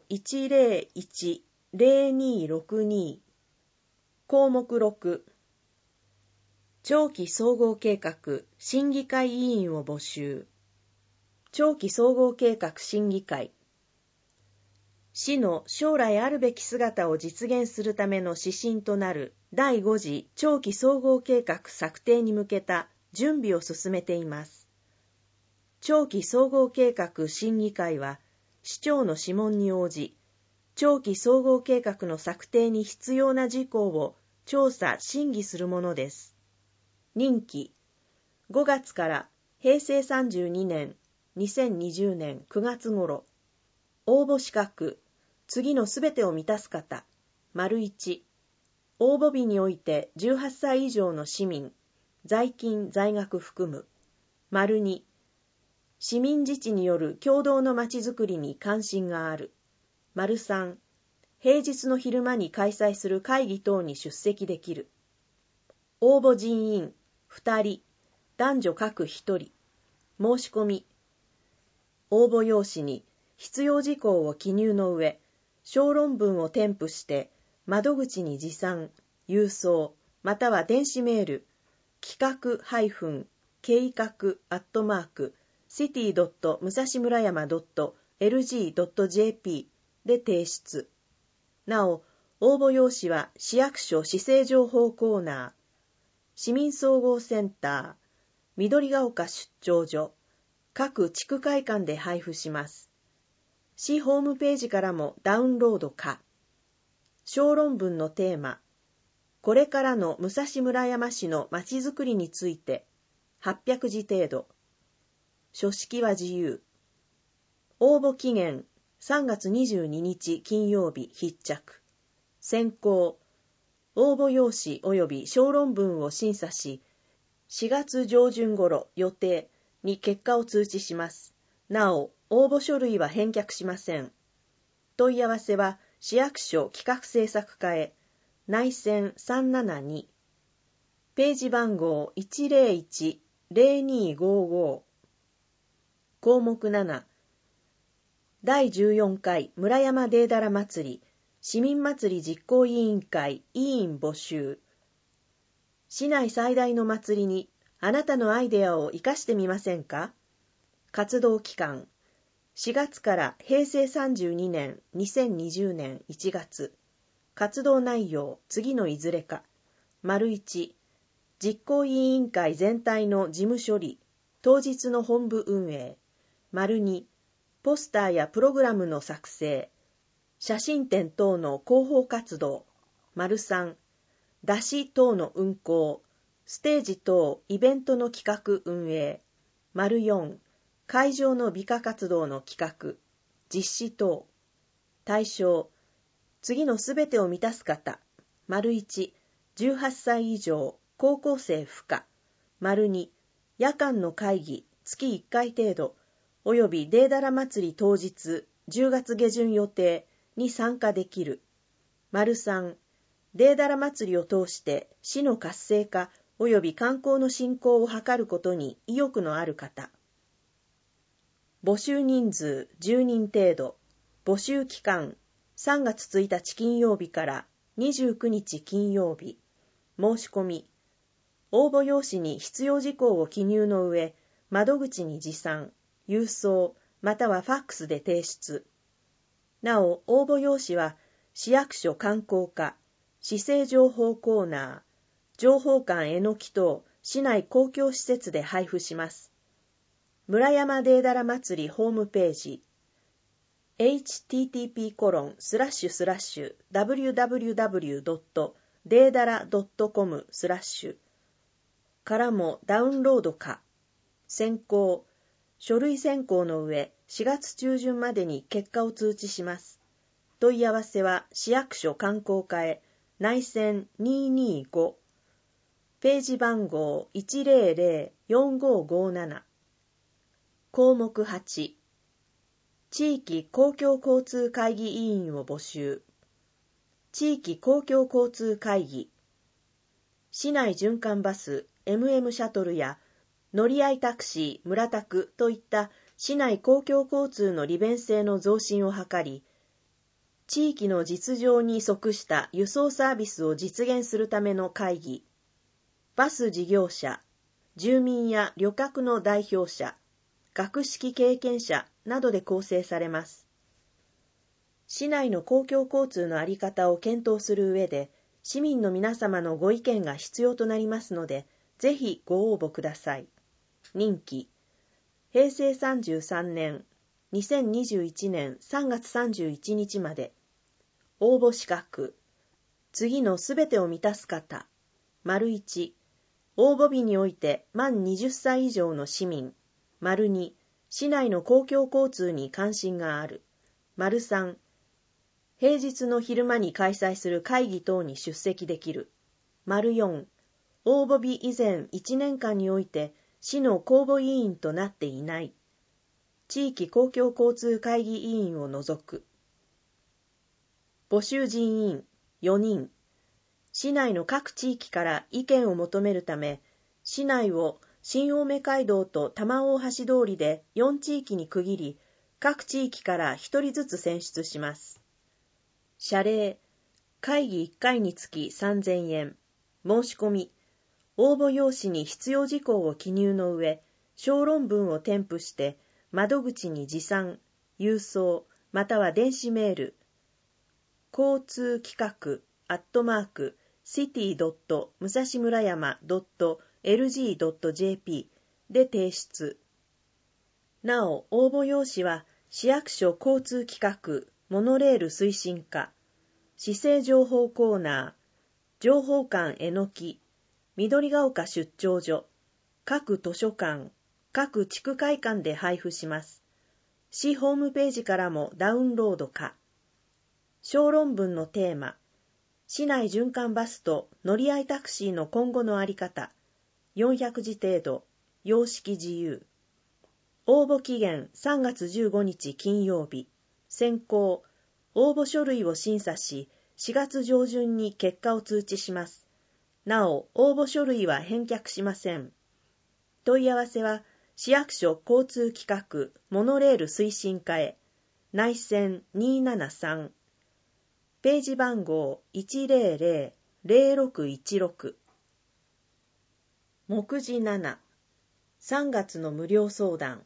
101-0262 項目6長期総合計画審議会委員を募集。長期総合計画審議会。市の将来あるべき姿を実現するための指針となる第5次長期総合計画策定に向けた準備を進めています。長期総合計画審議会は、市長の諮問に応じ、長期総合計画の策定に必要な事項を調査・審議するものです。任期、5月から平成32年、2020年9月頃。応募資格、次のすべてを満たす方。1、応募日において18歳以上の市民、在勤在学含む。2、市民自治による共同のまちづくりに関心がある。3、平日の昼間に開催する会議等に出席できる。応募人員2人、男女各1人。申し込み。応募用紙に必要事項を記入の上、小論文を添付して窓口に持参、郵送、または電子メール、 企画計画city.musashimurayama.lg.jp で提出。なお、応募用紙は市役所市政情報コーナー、市民総合センター、緑が丘出張所、各地区会館で配布します。市ホームページからもダウンロード可。小論文のテーマ、これからの武蔵村山市のまちづくりについて、800字程度。書式は自由。応募期限、3月22日金曜日必着。選考、応募用紙及び小論文を審査し、4月上旬頃予定に結果を通知します。なお、応募書類は返却しません。問い合わせは市役所企画制作課へ、内線372、ページ番号101-0255。項目7、第14回村山デーダラ祭り市民祭り実行委員会委員募集。市内最大の祭りにあなたのアイデアを生かしてみませんか？活動期間、4月から平成32年2020年1月。活動内容、次のいずれか。1、実行委員会全体の事務処理、当日の本部運営。2、ポスターやプログラムの作成、写真展等の広報活動。3、出し等の運行、ステージ等イベントの企画運営。4、会場の美化活動の企画、実施等。対象、次のすべてを満たす方。1、18歳以上、高校生不可。2、夜間の会議、月1回程度、およびデーダラ祭り当日、10月下旬予定に参加できる。3、デーダラ祭りを通して市の活性化および観光の振興を図ることに意欲のある方。募集人数10人程度。募集期間3月1日金曜日から29日金曜日。申し込み。応募用紙に必要事項を記入の上、窓口に持参、郵送、またはファックスで提出。なお、応募用紙は、市役所観光課、市政情報コーナー、情報館えのき等、市内公共施設で配布します。村山デーダラ祭りホームページ、http://www.deedara.com/ からもダウンロード可。選考、書類選考の上、4月中旬までに結果を通知します。問い合わせは市役所観光課へ、内線225、ページ番号100-4557。項目8、地域公共交通会議委員を募集。地域公共交通会議。市内循環バス、MM シャトルや乗り合いタクシー、村タクといった市内公共交通の利便性の増進を図り、地域の実情に即した輸送サービスを実現するための会議。バス事業者、住民や旅客の代表者、学識経験者などで構成されます。市内の公共交通の在り方を検討する上で、市民の皆様のご意見が必要となりますので、ぜひご応募ください。任期、平成33年、2021年3月31日まで。応募資格、次のすべてを満たす方。1、応募日において満20歳以上の市民。2、市内の公共交通に関心がある。3、平日の昼間に開催する会議等に出席できる。4、応募日以前1年間において市の公募委員となっていない。地域公共交通会議委員を除く。募集人員4人。市内の各地域から意見を求めるため、市内を新青梅街道と玉大橋通りで4地域に区切り、各地域から1人ずつ選出します。謝礼、会議1回につき3000円。申し込み、 応募用紙に必要事項を記入の上、小論文を添付して窓口に持参、郵送、または電子メール、交通企画@city. 武蔵村山 .lg.jp で提出。なお、応募用紙は市役所交通企画モノレール推進課、市政情報コーナー、情報館えのき、緑が丘出張所、各図書館、各地区会館で配布します。市ホームページからもダウンロード可。小論文のテーマ、市内循環バスと乗り合いタクシーの今後のあり方、400字程度、様式自由。応募期限3月15日金曜日。選考、応募書類を審査し、4月上旬に結果を通知します。なお、応募書類は返却しません。問い合わせは、市役所交通企画モノレール推進課へ、内線273、ページ番号 100-0616。目次7、3月の無料相談。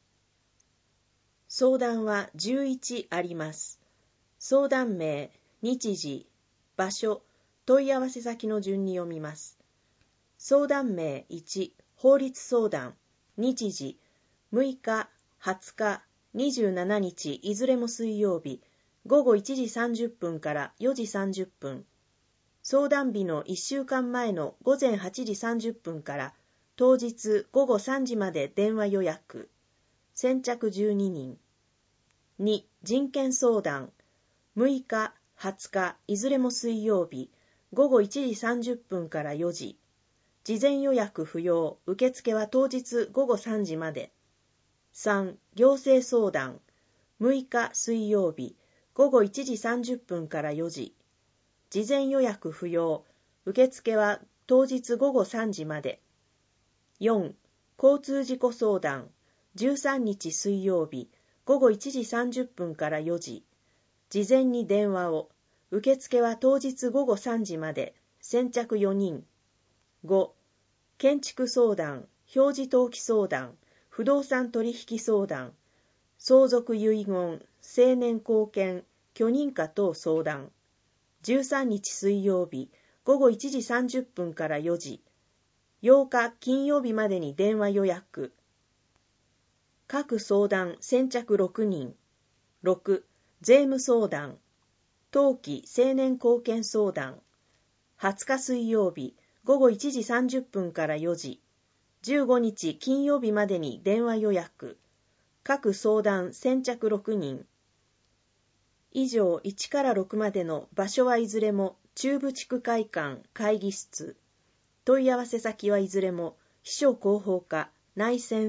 相談は11あります。相談名、日時、場所、問い合わせ先の順に読みます。相談名1、法律相談、日時、6日、20日、27日、いずれも水曜日、午後1時30分から4時30分。相談日の1週間前の午前8時30分から当日午後3時まで電話予約。先着12人。2、人権相談、6日、20日、いずれも水曜日、午後1時30分から4時。事前予約不要、受付は当日午後3時まで。3、行政相談、6日水曜日、午後1時30分から4時。事前予約不要、受付は当日午後3時まで。4、交通事故相談、13日水曜日、午後1時30分から4時。事前に電話を、受付は当日午後3時まで、先着4人。5、建築相談、表示登記相談、不動産取引相談、相続遺言、成年後見、許認可等相談。13日水曜日、午後1時30分から4時。8日金曜日までに電話予約。各相談先着6人。6、税務相談、登記成年後見相談。20日水曜日、午後1時30分から4時。15日金曜日までに電話予約。各相談先着6人。以上1から6までの場所はいずれも中部地区会館会議室。問い合わせ先はいずれも秘書広報課内線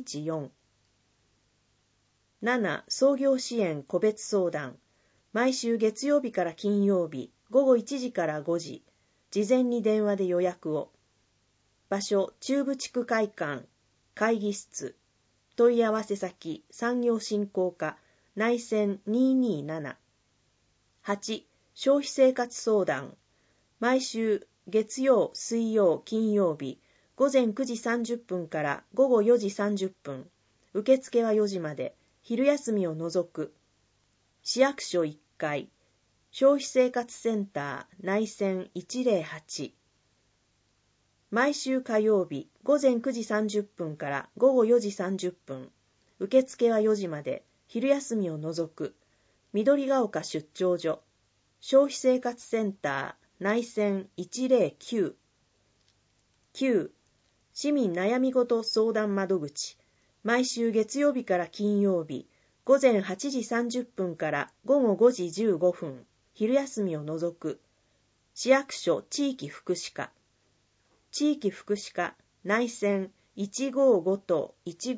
314。7、創業支援個別相談。毎週月曜日から金曜日、午後1時から5時。事前に電話で予約を。場所、中部地区会館会議室。問い合わせ先、産業振興課内線227。8、消費生活相談。毎週月曜、水曜、金曜日、午前9時30分から午後4時30分。受付は4時まで。昼休みを除く。市役所1階、消費生活センター内線108。毎週火曜日、午前9時30分から午後4時30分。受付は4時まで。昼休みを除く。緑が丘出張所、消費生活センター内線109。9、市民悩み事相談窓口。毎週月曜日から金曜日、午前8時30分から午後5時15分、昼休みを除く。市役所地域福祉課。地域福祉課内線155と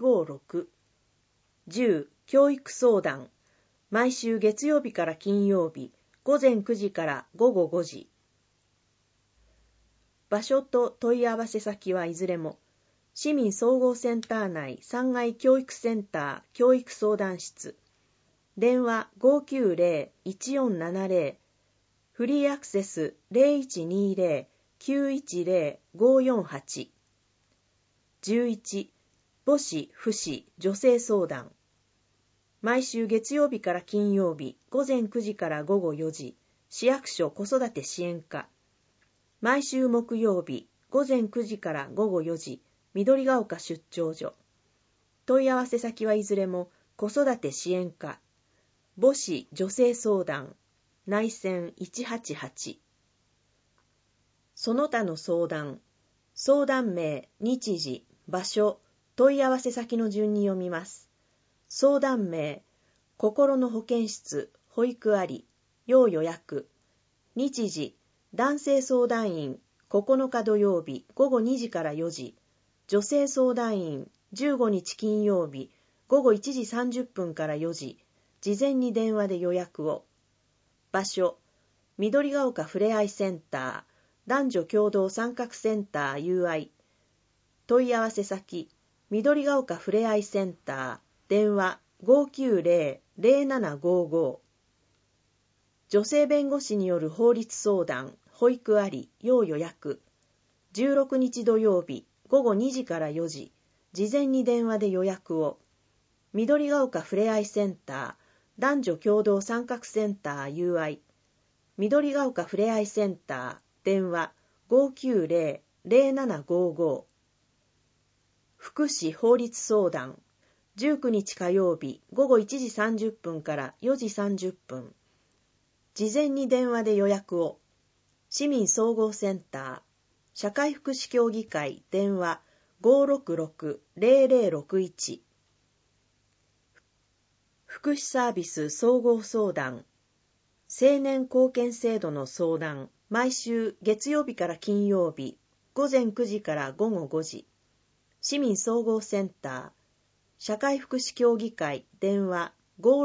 156。10、教育相談。毎週月曜日から金曜日、午前9時から午後5時。場所と問い合わせ先はいずれも、市民総合センター内3階教育センター教育相談室。電話 590-1470。フリーアクセス 0120 910-548。11、母子、父子、女性相談。毎週月曜日から金曜日、午前9時から午後4時、市役所子育て支援課。毎週木曜日、午前9時から午後4時、緑が丘出張所。問い合わせ先はいずれも子育て支援課、母子女性相談、内線188。その他の相談、相談名、日時、場所、問い合わせ先の順に読みます。相談名、心の保健室、保育あり、要予約。日時、男性相談員、9日土曜日午後2時から4時。女性相談員、15日金曜日午後1時30分から4時。事前に電話で予約を。場所、緑が丘ふれあいセンター、男女共同参画センター UI。問い合わせ先、緑が丘ふれあいセンター、電話 590-0755。女性弁護士による法律相談、保育あり、要予約。16日土曜日、午後2時から4時。事前に電話で予約を。緑が丘ふれあいセンター、男女共同参画センター UI。緑が丘ふれあいセンター、電話 590-0755。福祉法律相談、19日火曜日午後1時30分から4時30分。事前に電話で予約を。市民総合センター、社会福祉協議会電話 566-0061。福祉サービス総合相談、青年貢献制度の相談、毎週月曜日から金曜日、午前9時から午後5時。市民総合センター、社会福祉協議会電話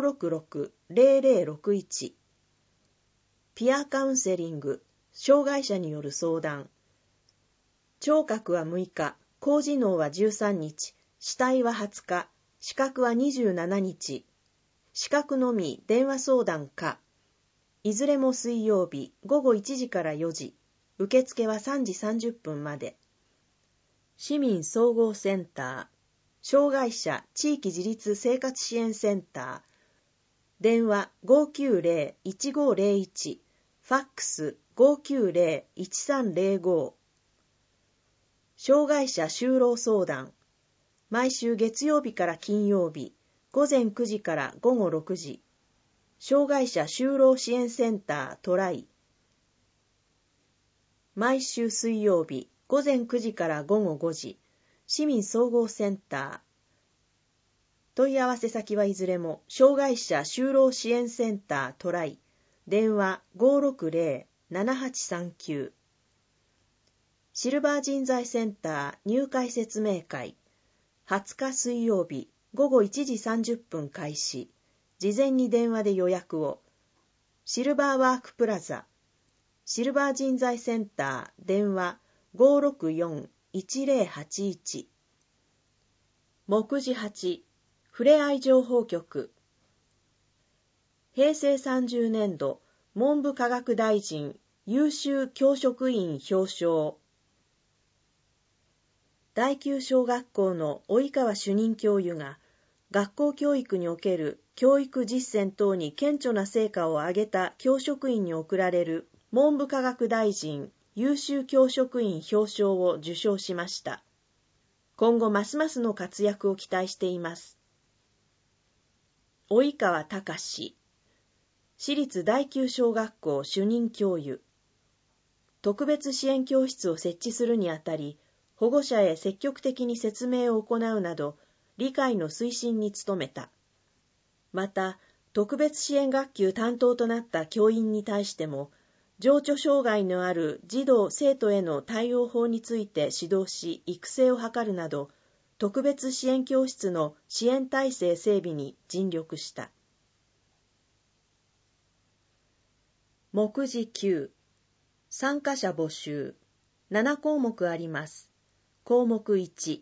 566-0061。ピアカウンセリング、障害者による相談。聴覚は6日、高次脳は13日、視体は20日、視覚は27日。視覚のみ電話相談か。いずれも水曜日午後1時から4時。受付は3時30分まで。市民総合センター、障害者地域自立生活支援センター。電話 590-1501。ファックス 590-1305。障害者就労相談。毎週月曜日から金曜日、午前9時から午後6時。障害者就労支援センタートライ。毎週水曜日、午前9時から午後5時。市民総合センター。問い合わせ先はいずれも、障害者就労支援センタートライ。電話 560-7839。シルバー人材センター入会説明会。20日水曜日午後1時30分開始。事前に電話で予約を。シルバーワークプラザ。シルバー人材センター電話 564-1081。目次8、ふれあい情報局。平成30年度文部科学大臣優秀教職員表彰。第9小学校の及川主任教諭が学校教育における教育実践等に顕著な成果を上げた教職員に贈られる文部科学大臣優秀教職員表彰を受賞しました。今後ますますの活躍を期待しています。及川隆、私立第9小学校主任教諭。特別支援教室を設置するにあたり、保護者へ積極的に説明を行うなど、理解の推進に努めた。また、特別支援学級担当となった教員に対しても、情緒障害のある児童・生徒への対応法について指導し、育成を図るなど、特別支援教室の支援体制整備に尽力した。目次9、参加者募集。7項目あります。項目1、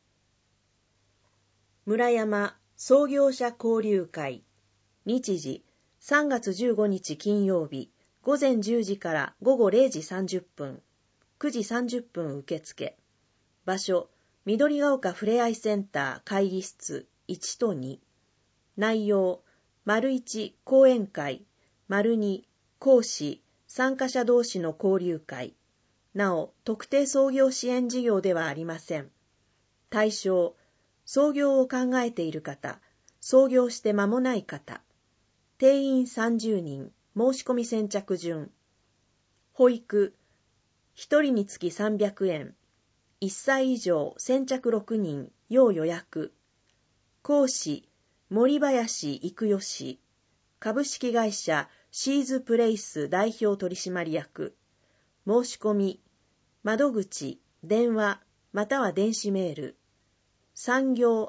村山創業者交流会。日時、3月15日金曜日、午前10時から午後0時30分。 9時30分受付。場所、緑が丘ふれあいセンター会議室1と2。内容、1講演会、2講師、参加者同士の交流会。なお、特定創業支援事業ではありません。対象、創業を考えている方、創業して間もない方。定員30人、申し込み先着順。保育、1人につき300円。1歳以上先着6人、要予約。講師、森林育代氏、株式会社シーズプレイス代表取締役。申し込み、窓口、電話、または電子メール。産業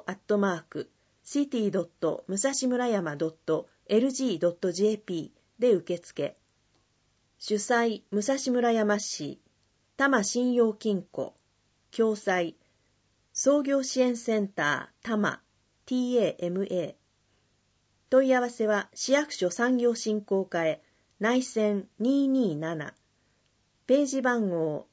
@city.musashimurayama.lg.jp で受付。主催、武蔵村山市、多摩信用金庫。共催、創業支援センター、多摩、TAMA。問い合わせは、市役所産業振興課へ、内線227。ページ番号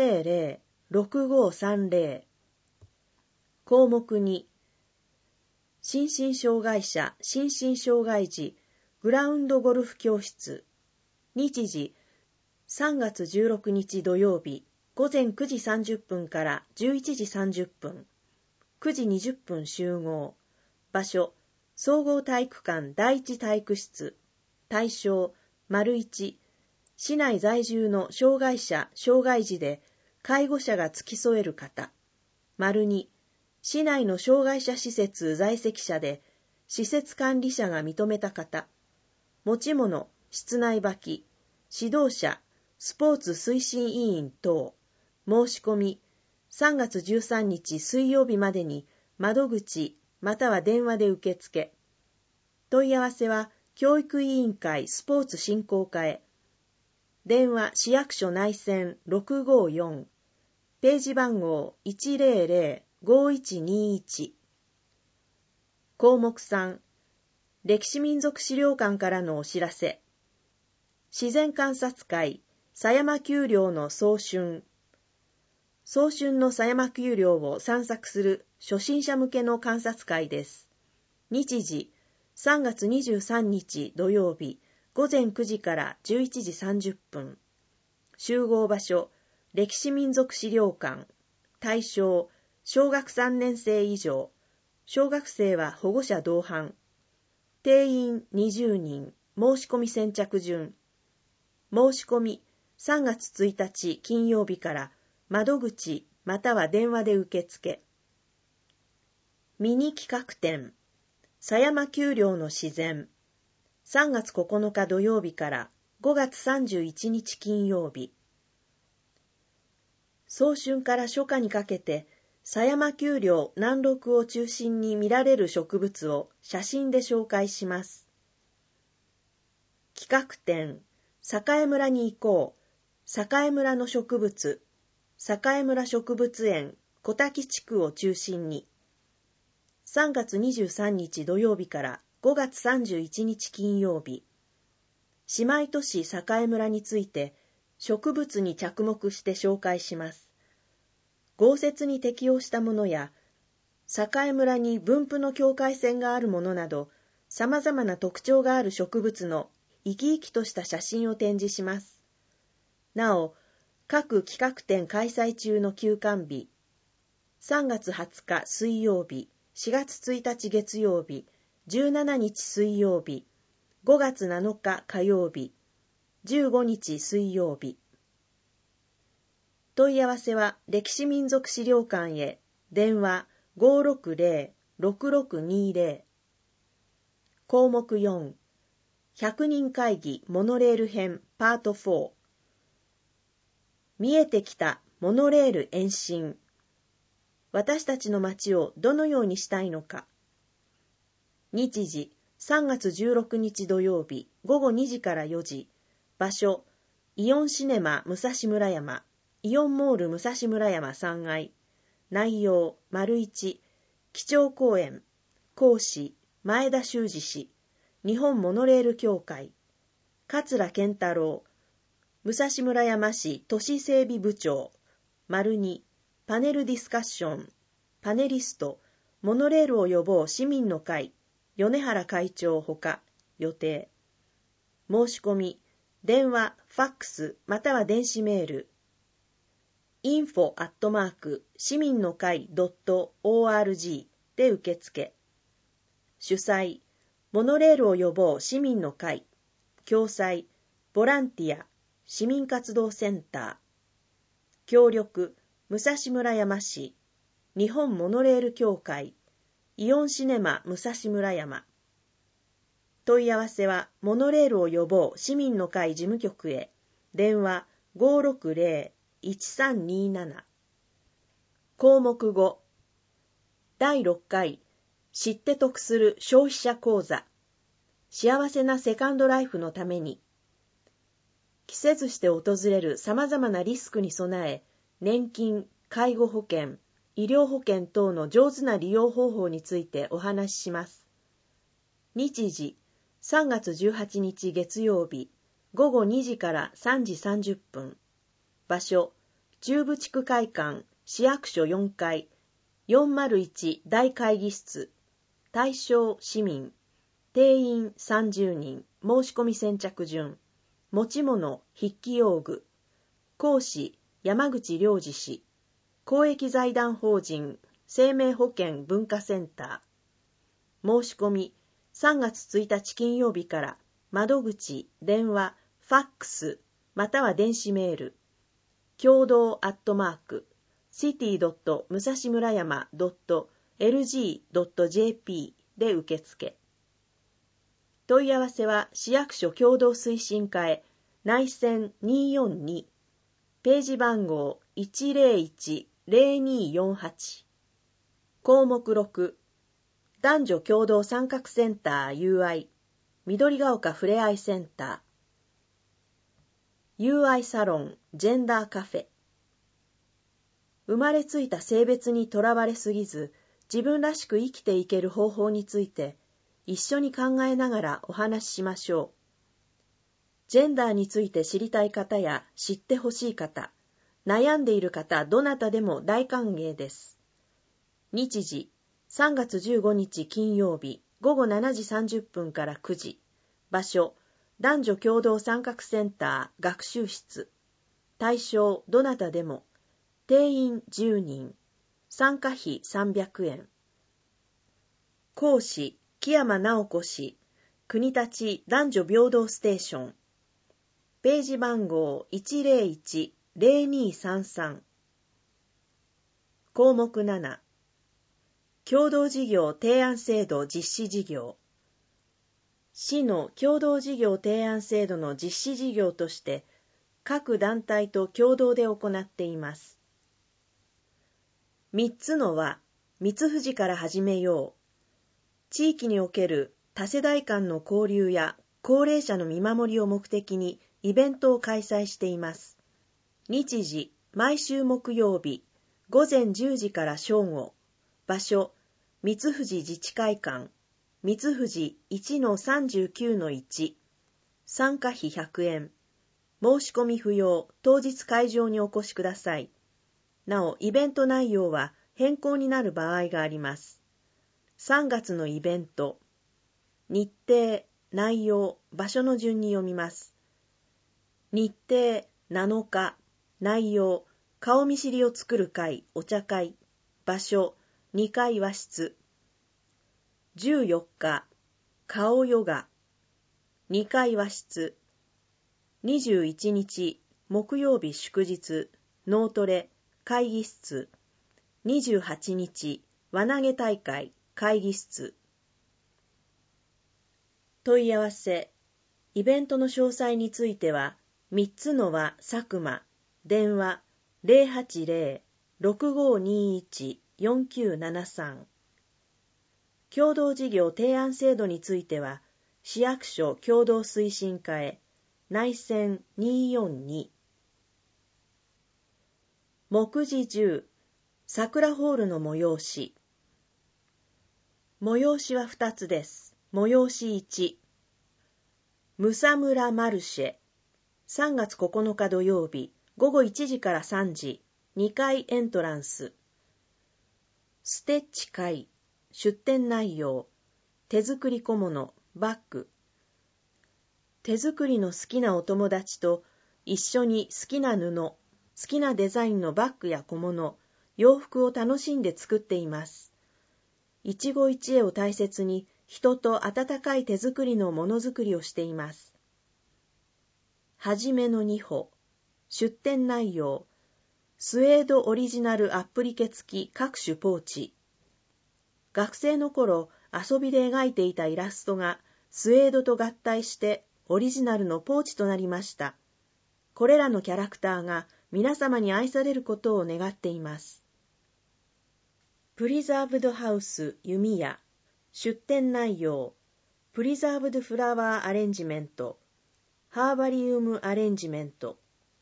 100-6530。項目2、心身障害者、心身障害児、グラウンドゴルフ教室。日時、3月16日土曜日、午前9時30分から11時30分。9時20分集合。場所、総合体育館第一体育室。対象、1、市内在住の障害者、障害児で、介護者が付き添える方。2、市内の障害者施設在籍者で、施設管理者が認めた方。持ち物、室内履き、指導者、スポーツ推進委員等。申し込み、3月13日水曜日までに窓口または電話で受付。問い合わせは教育委員会スポーツ振興課へ。電話市役所内線654。ページ番号100-5121。項目3、歴史民俗資料館からのお知らせ。自然観察会狭山丘陵の早春。早春の狭山丘陵を散策する初心者向けの観察会です。日時、3月23日土曜日、午前9時から11時30分。集合場所、歴史民俗資料館。対象、小学3年生以上。小学生は保護者同伴。定員20人、申し込み先着順。申し込み、3月1日金曜日から窓口または電話で受付。ミニ企画展、狭山丘陵の自然。3月9日土曜日から5月31日金曜日。早春から初夏にかけて、狭山丘陵南麓を中心に見られる植物を写真で紹介します。企画展、栄村に行こう。栄村の植物。栄村植物園小滝地区を中心に。3月23日土曜日から5月31日金曜日。姉妹都市栄村について植物に着目して紹介します。豪雪に適応したものや、栄村に分布の境界線があるものなど、様々な特徴がある植物の生き生きとした写真を展示します。なお、各企画展開催中の休館日、3月20日水曜日、4月1日月曜日、17日水曜日、5月7日火曜日、15日水曜日。問い合わせは歴史民俗資料館へ。電話 560-6620。項目4、100人会議モノレール編パート4。見えてきたモノレール延伸。私たちの街をどのようにしたいのか。日時、3月16日土曜日、午後2時から4時。場所、イオンシネマ武蔵村山、イオンモール武蔵村山3階。内容、1、基調講演。講師、前田修二氏。日本モノレール協会。桂健太郎。武蔵村山市都市整備部長。 2、パネルディスカッション、パネリスト、モノレールを呼ぼう市民の会、米原会長ほか、予定。申し込み、電話、ファックス、または電子メール。info@ 市民の会 .org で受付。主催、モノレールを呼ぼう市民の会。共催、ボランティア、市民活動センター。協力、武蔵村山市、日本モノレール協会、イオンシネマ武蔵村山。問い合わせは、モノレールを呼ぼう市民の会事務局へ。電話 560-1327。項目5。第6回、知って得する消費者講座。幸せなセカンドライフのために。期せずして訪れる様々なリスクに備え、年金、介護保険、医療保険等の上手な利用方法についてお話しします。日時、3月18日月曜日、午後2時から3時30分。場所、中部地区会館、市役所4階、401大会議室。対象市民。定員30人。申し込み先着順。持ち物、筆記用具。講師、山口良二氏。公益財団法人、生命保険文化センター。申し込み、3月1日金曜日から、窓口、電話、ファックス、または電子メール、共同@city. 武蔵村山 .lg.jp で受付。問い合わせは市役所共同推進課へ、内線242、ページ番号101-0248。項目6。男女共同参画センター UI、緑が丘ふれあいセンター。UI サロン、ジェンダーカフェ。生まれついた性別にとらわれすぎず、自分らしく生きていける方法について、一緒に考えながらお話ししましょう。ジェンダーについて知りたい方や知ってほしい方、悩んでいる方どなたでも大歓迎です。日時、3月15日金曜日午後7時30分から9時。場所、男女共同参画センター学習室。対象、どなたでも。定員10人。参加費300円。講師、木山直子氏。国立男女平等ステーション。ページ番号101-0233。項目7。共同事業提案制度実施事業。市の共同事業提案制度の実施事業として、各団体と共同で行っています。3つのは、三藤から始めよう。地域における多世代間の交流や高齢者の見守りを目的にイベントを開催しています。日時、毎週木曜日、午前10時から正午。場所、三藤自治会館、三藤 1-39-1。参加費100円。申し込み不要、当日会場にお越しください。なお、イベント内容は変更になる場合があります。3月のイベント。日程、内容、場所の順に読みます。日程、7日。内容、顔見知りを作る会、お茶会。場所、2階和室。14日、顔ヨガ。2階和室。21日、木曜日祝日、脳トレ、会議室。28日、輪投げ大会、会議室。問い合わせ。イベントの詳細については、3つのは佐久間、電話080-6521-4973。共同事業提案制度については、市役所共同推進課へ、内線242。目次10、桜ホールの催し。催しは2つです。催し1、武蔵村マルシェ。3月9日土曜日、午後1時から3時。 2階エントランス。ステッチ会、出展内容、手作り小物、バッグ。手作りの好きなお友達と一緒に好きな布、好きなデザインのバッグや小物、洋服を楽しんで作っています。一期一会を大切に人と温かい手作りのものづくりをしています。はじめの2歩、出展内容、スウェードオリジナルアップリケ付き各種ポーチ。学生の頃、遊びで描いていたイラストがスウェードと合体してオリジナルのポーチとなりました。これらのキャラクターが皆様に愛されることを願っています。プリザーブドハウス弓矢、出展内容、プリザーブドフラワーアレンジメント、ハーバリウムアレンジメント。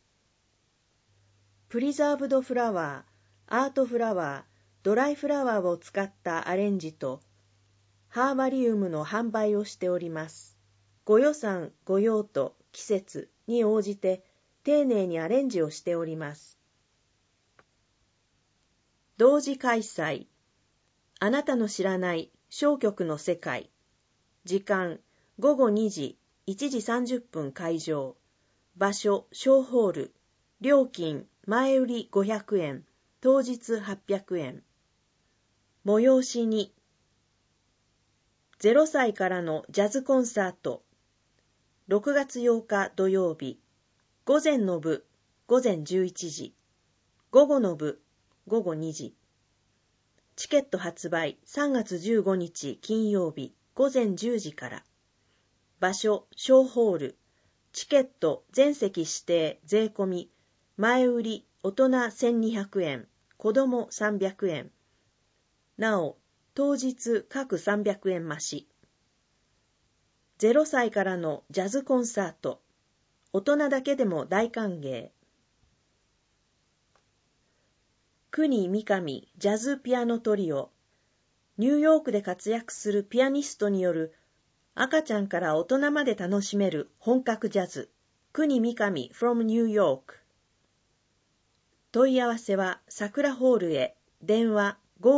プリザーブドフラワー、アートフラワー、ドライフラワーを使ったアレンジと、ハーバリウムの販売をしております。ご予算、ご用途、季節に応じて丁寧にアレンジをしております。同時開催。あなたの知らない小曲の世界。時間、午後2時、1時30分会場。場所、小ホール。料金、前売り500円、当日800円。催しに。0歳からのジャズコンサート。6月8日土曜日。午前の部、午前11時。午後の部、午後2時。チケット発売3月15日金曜日午前10時から。場所、小ホール。チケット全席指定税込み。前売り大人1200円、子供300円。なお、当日各300円増し。0歳からのジャズコンサート。大人だけでも大歓迎。国三上ジャズピアノトリオ。ニューヨークで活躍するピアニストによる赤ちゃんから大人まで楽しめる本格ジャズ。国三上 from New York。問い合わせは桜ホールへ。電話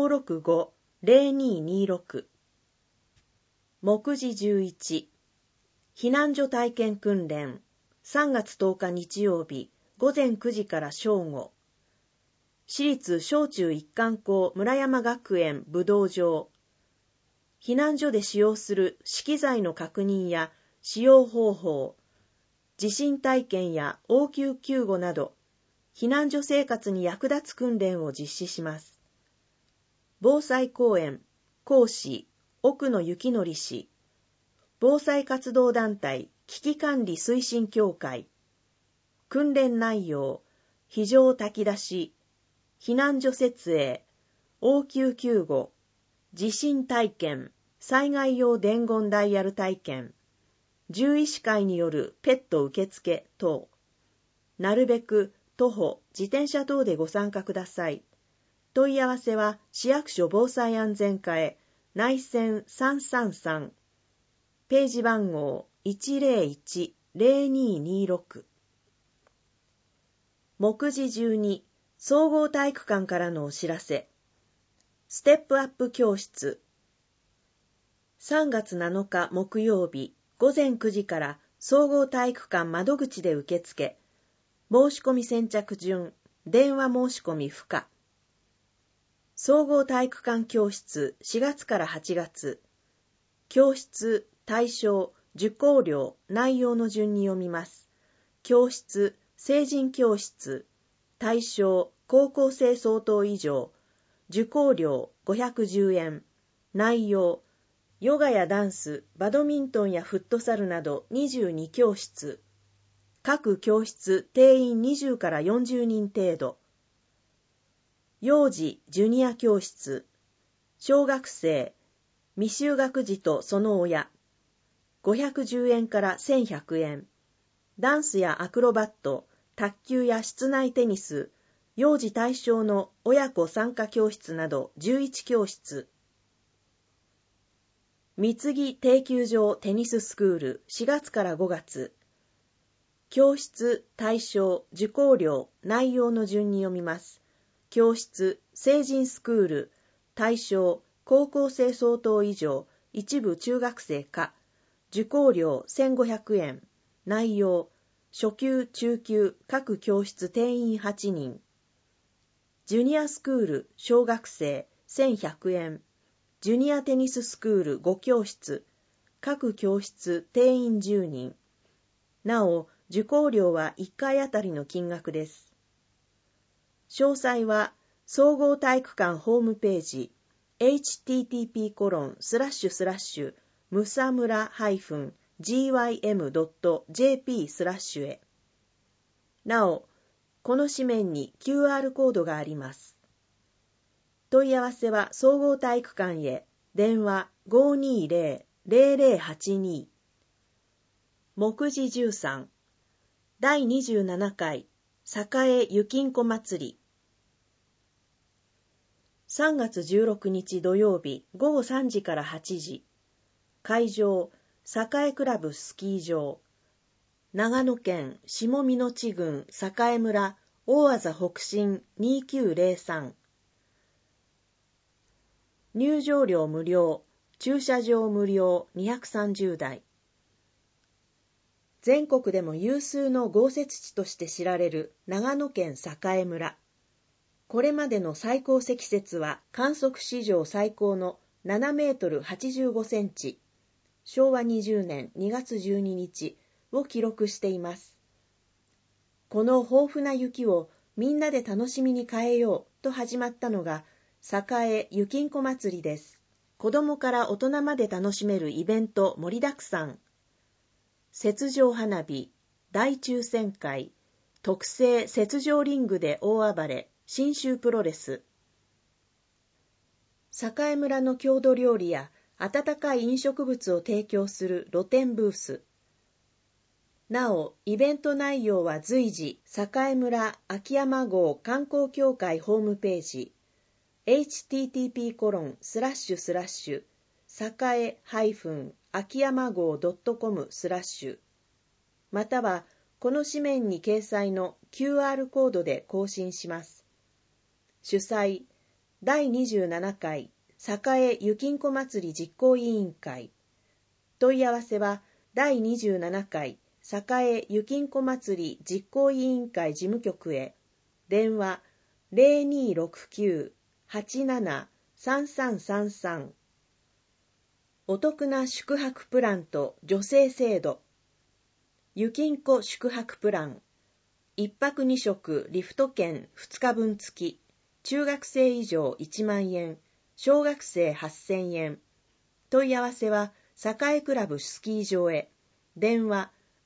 565-0226。目次11。避難所体験訓練。3月10日日曜日午前9時から正午。私立小中一貫校村山学園武道場。避難所で使用する資機材の確認や使用方法、地震体験や応急救護など、避難所生活に役立つ訓練を実施します。防災講演、講師、奥野幸則氏。防災活動団体、危機管理推進協会。訓練内容、非常炊き出し、避難所設営、応急救護、地震体験、災害用伝言ダイヤル体験、獣医師会によるペット受付等。なるべく徒歩、自転車等でご参加ください。問い合わせは市役所防災安全課へ、内線333。ページ番号 101-0226。目次12。総合体育館からのお知らせ。ステップアップ教室。3月7日木曜日午前9時から総合体育館窓口で受付。申し込み先着順、電話申し込み不可。総合体育館教室4月から8月。教室、対象、受講料、内容の順に読みます。教室、成人教室。対象、高校生相当以上。受講料510円。内容、ヨガやダンス、バドミントンやフットサルなど22教室。各教室定員20から40人程度。幼児、ジュニア教室。小学生、未就学児とその親。510円から1100円。ダンスやアクロバット、卓球や室内テニス、幼児対象の親子参加教室など11教室。三木定休場テニススクール4月から5月。教室、対象、受講料、内容の順に読みます。 教室、成人スクール、対象、高校生相当以上、一部中学生科、受講料1500円、内容、初級、中級、各教室定員8人、ジュニアスクール、小学生1100円、ジュニアテニススクール5教室、各教室定員10人。なお、受講料は1回あたりの金額です。詳細は、総合体育館ホームページ、http://musamura-gym.jp/ へ。なお、この紙面に QR コードがあります。問い合わせは総合体育館へ。電話 520-0082。目次13。第27回栄ゆきんこ祭り。3月16日土曜日午後3時から8時。会場、栄クラブスキー場。長野県下美濃地郡栄村大字北進2903。入場料無料、駐車場無料230台。全国でも有数の豪雪地として知られる長野県栄村。これまでの最高積雪は観測史上最高の7メートル85センチ、昭和20年2月12日を記録しています。この豊富な雪をみんなで楽しみに変えようと始まったのが栄ゆきんこ祭りです。子供から大人まで楽しめるイベント盛りだくさん。雪上花火、大抽選会、特製雪上リングで大暴れ、信州プロレス。栄村の郷土料理や温かい飲食物を提供する露店ブース。なお、イベント内容は随時、栄村秋山郷観光協会ホームページ、http://sakae-akiyamago.com/ またはこの紙面に掲載の QR コードで更新します。主催第27回栄ゆきんこ祭り実行委員会。問い合わせは第27回栄ゆきんこ祭り実行委員会事務局へ。電話 0269-87-3333。お得な宿泊プランと助成制度。ゆきんこ宿泊プラン。1泊2食リフト券2日分付き。中学生以上1万円。小学生8000円。問い合わせは栄クラブスキー場へ。電話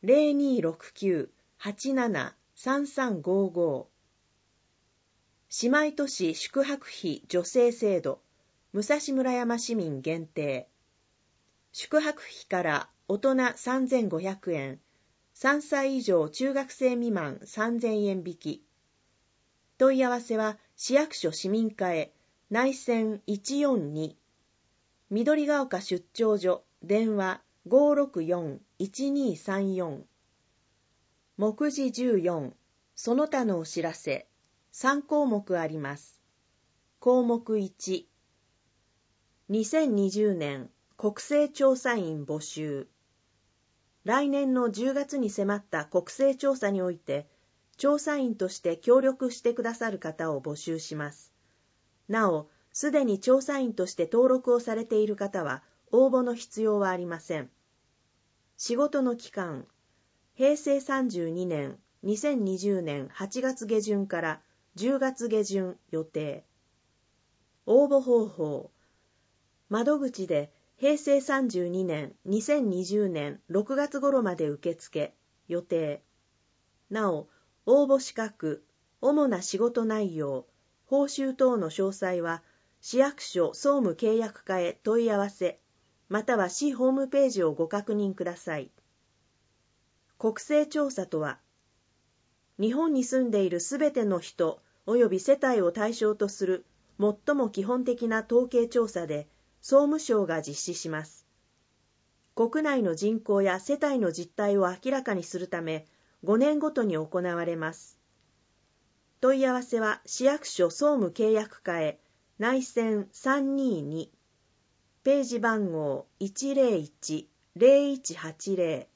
0269-87-3355。姉妹都市宿泊費助成制度。武蔵村山市民限定。宿泊費から大人3500円。3歳以上中学生未満3000円引き。問い合わせは市役所市民課へ。内線142。緑が丘出張所。電話 564-1234。目次14。その他のお知らせ。3項目あります。項目1。2020年国勢調査員募集。来年の10月に迫った国勢調査において、調査員として協力してくださる方を募集します。なお、すでに調査員として登録をされている方は、応募の必要はありません。仕事の期間、平成32年、2020年8月下旬から10月下旬予定。応募方法、窓口で平成32年、2020年6月頃まで受付、予定。なお、応募資格、主な仕事内容、報酬等の詳細は、市役所総務契約課へ問い合わせ、または市ホームページをご確認ください。国勢調査とは、日本に住んでいるすべての人及び世帯を対象とする最も基本的な統計調査で、総務省が実施します。国内の人口や世帯の実態を明らかにするため、5年ごとに行われます。 問い合わせは市役所総務契約課へ、内線322、ページ番号 101-0180。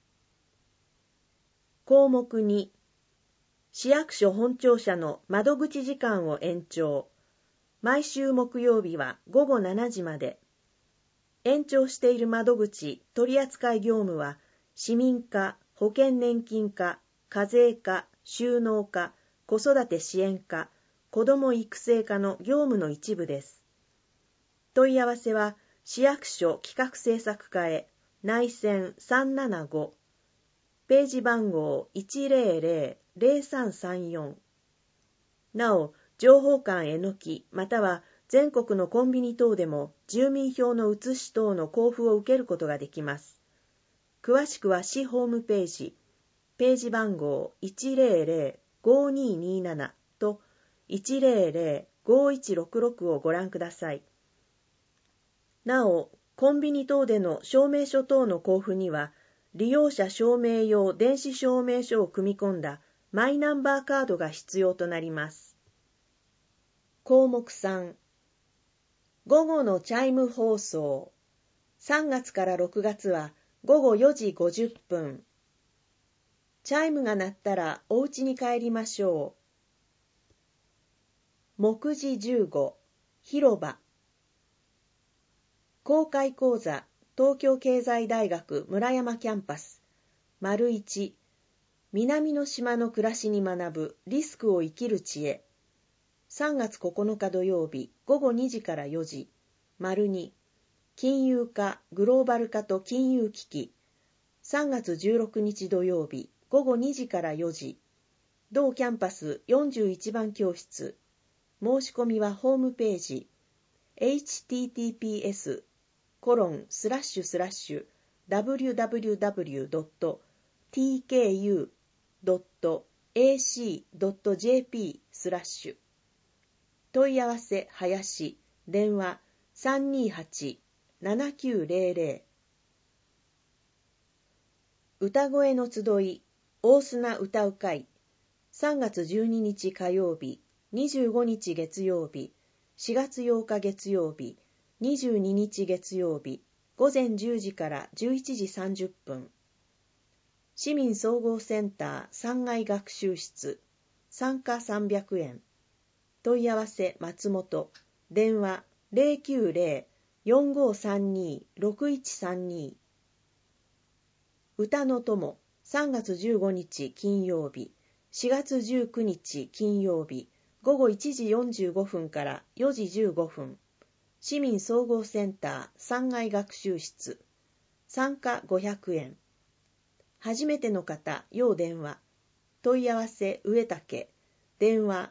項目2、市役所本庁舎の窓口時間を延長。毎週木曜日は午後7時まで。延長している窓口取扱業務は、市民課、保険年金課、課税課、収納課、子育て支援課、子ども育成課の業務の一部です。問い合わせは、市役所企画政策課へ、内線375、ページ番号 100-0334。なお、情報館へのき、または全国のコンビニ等でも住民票の写し等の交付を受けることができます。詳しくは市ホームページ、ページ番号 100-5227 と 100-5166 をご覧ください。なお、コンビニ等での証明書等の交付には、利用者証明用電子証明書を組み込んだマイナンバーカードが必要となります。項目3、午後のチャイム放送。3月から6月は午後4時50分。チャイムが鳴ったらお家に帰りましょう。目次15、広場。公開講座、東京経済大学村山キャンパス。丸1、南の島の暮らしに学ぶリスクを生きる知恵。3月9日土曜日午後2時から4時。丸2、金融化、グローバル化と金融危機。3月16日土曜日午後2時から4時。同キャンパス41番教室。申し込みはホームページ https://www.tku.ac.jp/ 問い合わせ林、電話 328-7900。 歌声の集い、大砂歌う会。3月12日火曜日、25日月曜日、4月8日月曜日、22日月曜日、午前10時から11時30分。市民総合センター3階学習室。参加300円。問い合わせ松本。電話 090-4532-6132。歌の友。3月15日金曜日、4月19日金曜日、午後1時45分から4時15分。市民総合センター3階学習室。参加500円。初めての方、要電話。問い合わせ上竹。電話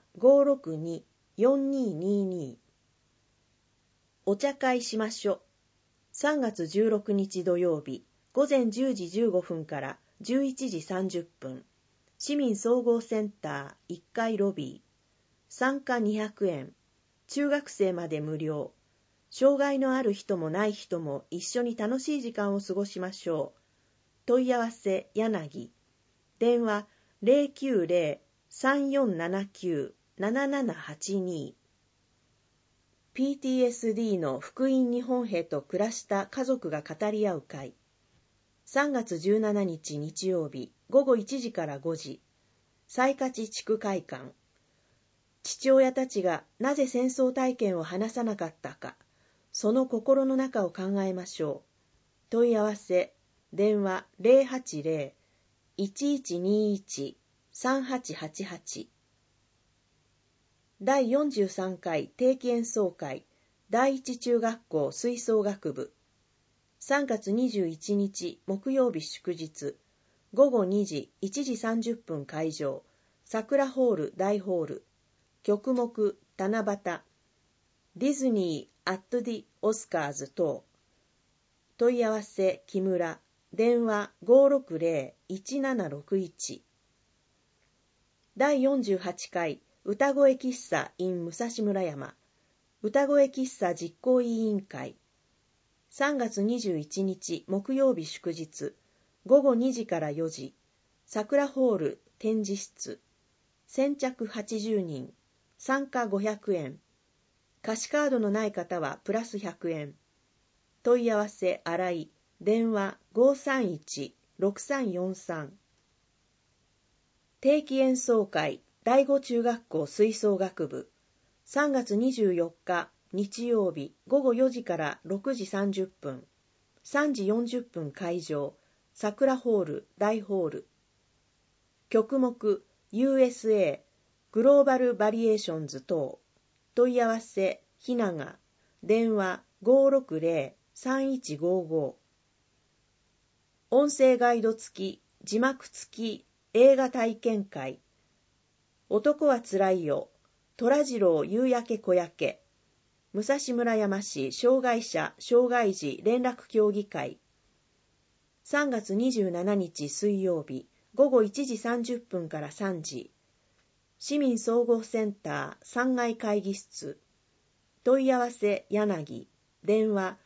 562-4222。お茶会しましょ。3月16日土曜日、午前10時15分から11時30分。市民総合センター1階ロビー。参加200円。中学生まで無料。障害のある人もない人も一緒に楽しい時間を過ごしましょう。問い合わせ柳。電話 090-3479-7782。PTSD の福音日本兵と暮らした家族が語り合う会。3月17日日曜日午後1時から5時。西勝地区会館。父親たちがなぜ戦争体験を話さなかったか、その心の中を考えましょう。問い合わせ電話 080-1121-3888。第43回定期演奏会第一中学校吹奏楽部。3月21日木曜日祝日。午後2時1時30分会場。桜ホール大ホール。曲目七夕。ディズニー・アット・ディ・オスカーズ等。問い合わせ木村。電話 560-1761。第48回歌声喫茶 in 武蔵村山。歌声喫茶実行委員会。3月21日木曜日祝日。午後2時から4時。桜ホール展示室。 先着80人、参加500円。貸しカードのない方はプラス100円。問い合わせ新井、電話531-6343。定期演奏会第五中学校吹奏楽部3月24日日曜日午後4時から6時30分、3時40分会場、桜ホール大ホール。曲目 USA グローバルバリエーションズ等。問い合わせひなが、電話560-3155。音声ガイド付き字幕付き映画体験会。男はつらいよ、虎次郎夕焼け小焼け。武蔵村山市障害者障害児連絡協議会。3月27日水曜日午後1時30分から3時。市民総合センター3階会議室。問い合わせ柳、電話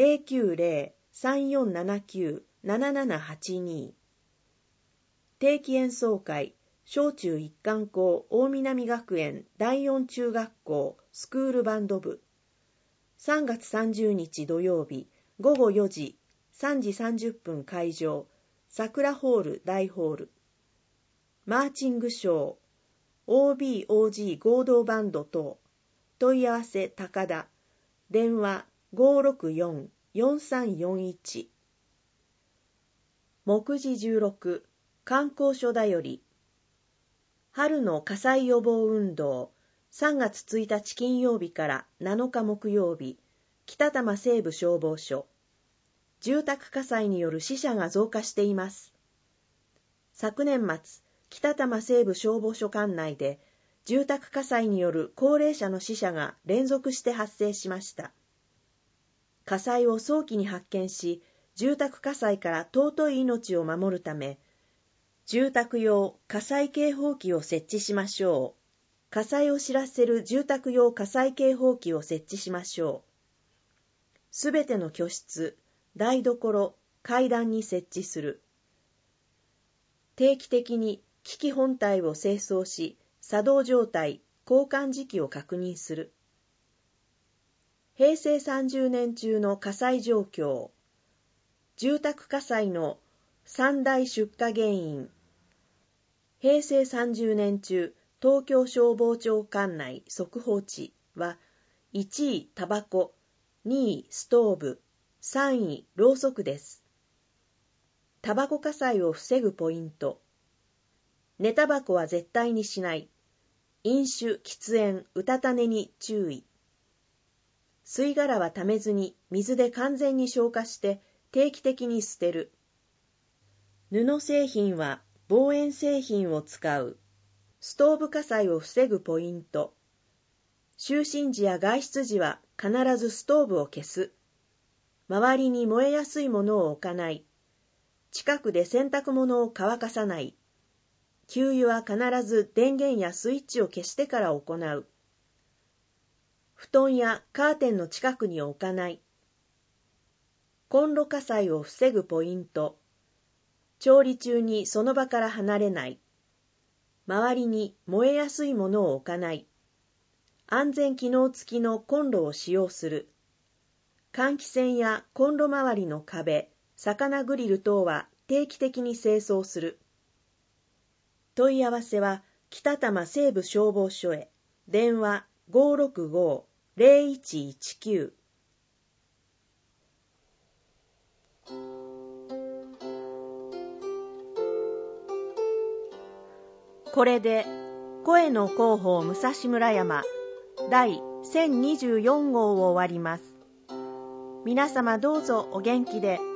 090-3479-7782。定期演奏会小中一貫校大南学園第四中学校スクールバンド部3月30日土曜日午後4時3時30分会場、桜ホール大ホール。マーチングショー OB/OG 合同バンド等。問い合わせ高田、電話564-4341。目次16観光所だより。春の火災予防運動3月1日金曜日から7日木曜日、北多摩西部消防署。住宅火災による死者が増加しています。昨年末、北多摩西部消防署管内で住宅火災による高齢者の死者が連続して発生しました。火災を早期に発見し、住宅火災から尊い命を守るため、住宅用火災警報器を設置しましょう。火災を知らせる住宅用火災警報器を設置しましょう。すべての居室、台所、階段に設置する。定期的に機器本体を清掃し、作動状態、交換時期を確認する。平成30年中の火災状況。住宅火災の3大出火原因。平成30年中、東京消防庁管内速報値は、1位タバコ、2位ストーブ、3位ろうそくです。タバコ火災を防ぐポイント。寝タバコは絶対にしない。飲酒、喫煙、うたた寝に注意。吸い殻はためずに水で完全に消火して定期的に捨てる。布製品は防煙製品を使う。ストーブ火災を防ぐポイント。就寝時や外出時は必ずストーブを消す。周りに燃えやすいものを置かない。近くで洗濯物を乾かさない。給油は必ず電源やスイッチを消してから行う。布団やカーテンの近くに置かない。コンロ火災を防ぐポイント。調理中にその場から離れない。周りに燃えやすいものを置かない。安全機能付きのコンロを使用する。換気扇やコンロ周りの壁、魚グリル等は定期的に清掃する。問い合わせは北多摩西部消防署へ。電話565-0119。これで声の広報武蔵村山第1024号を終わります。皆様どうぞお元気で。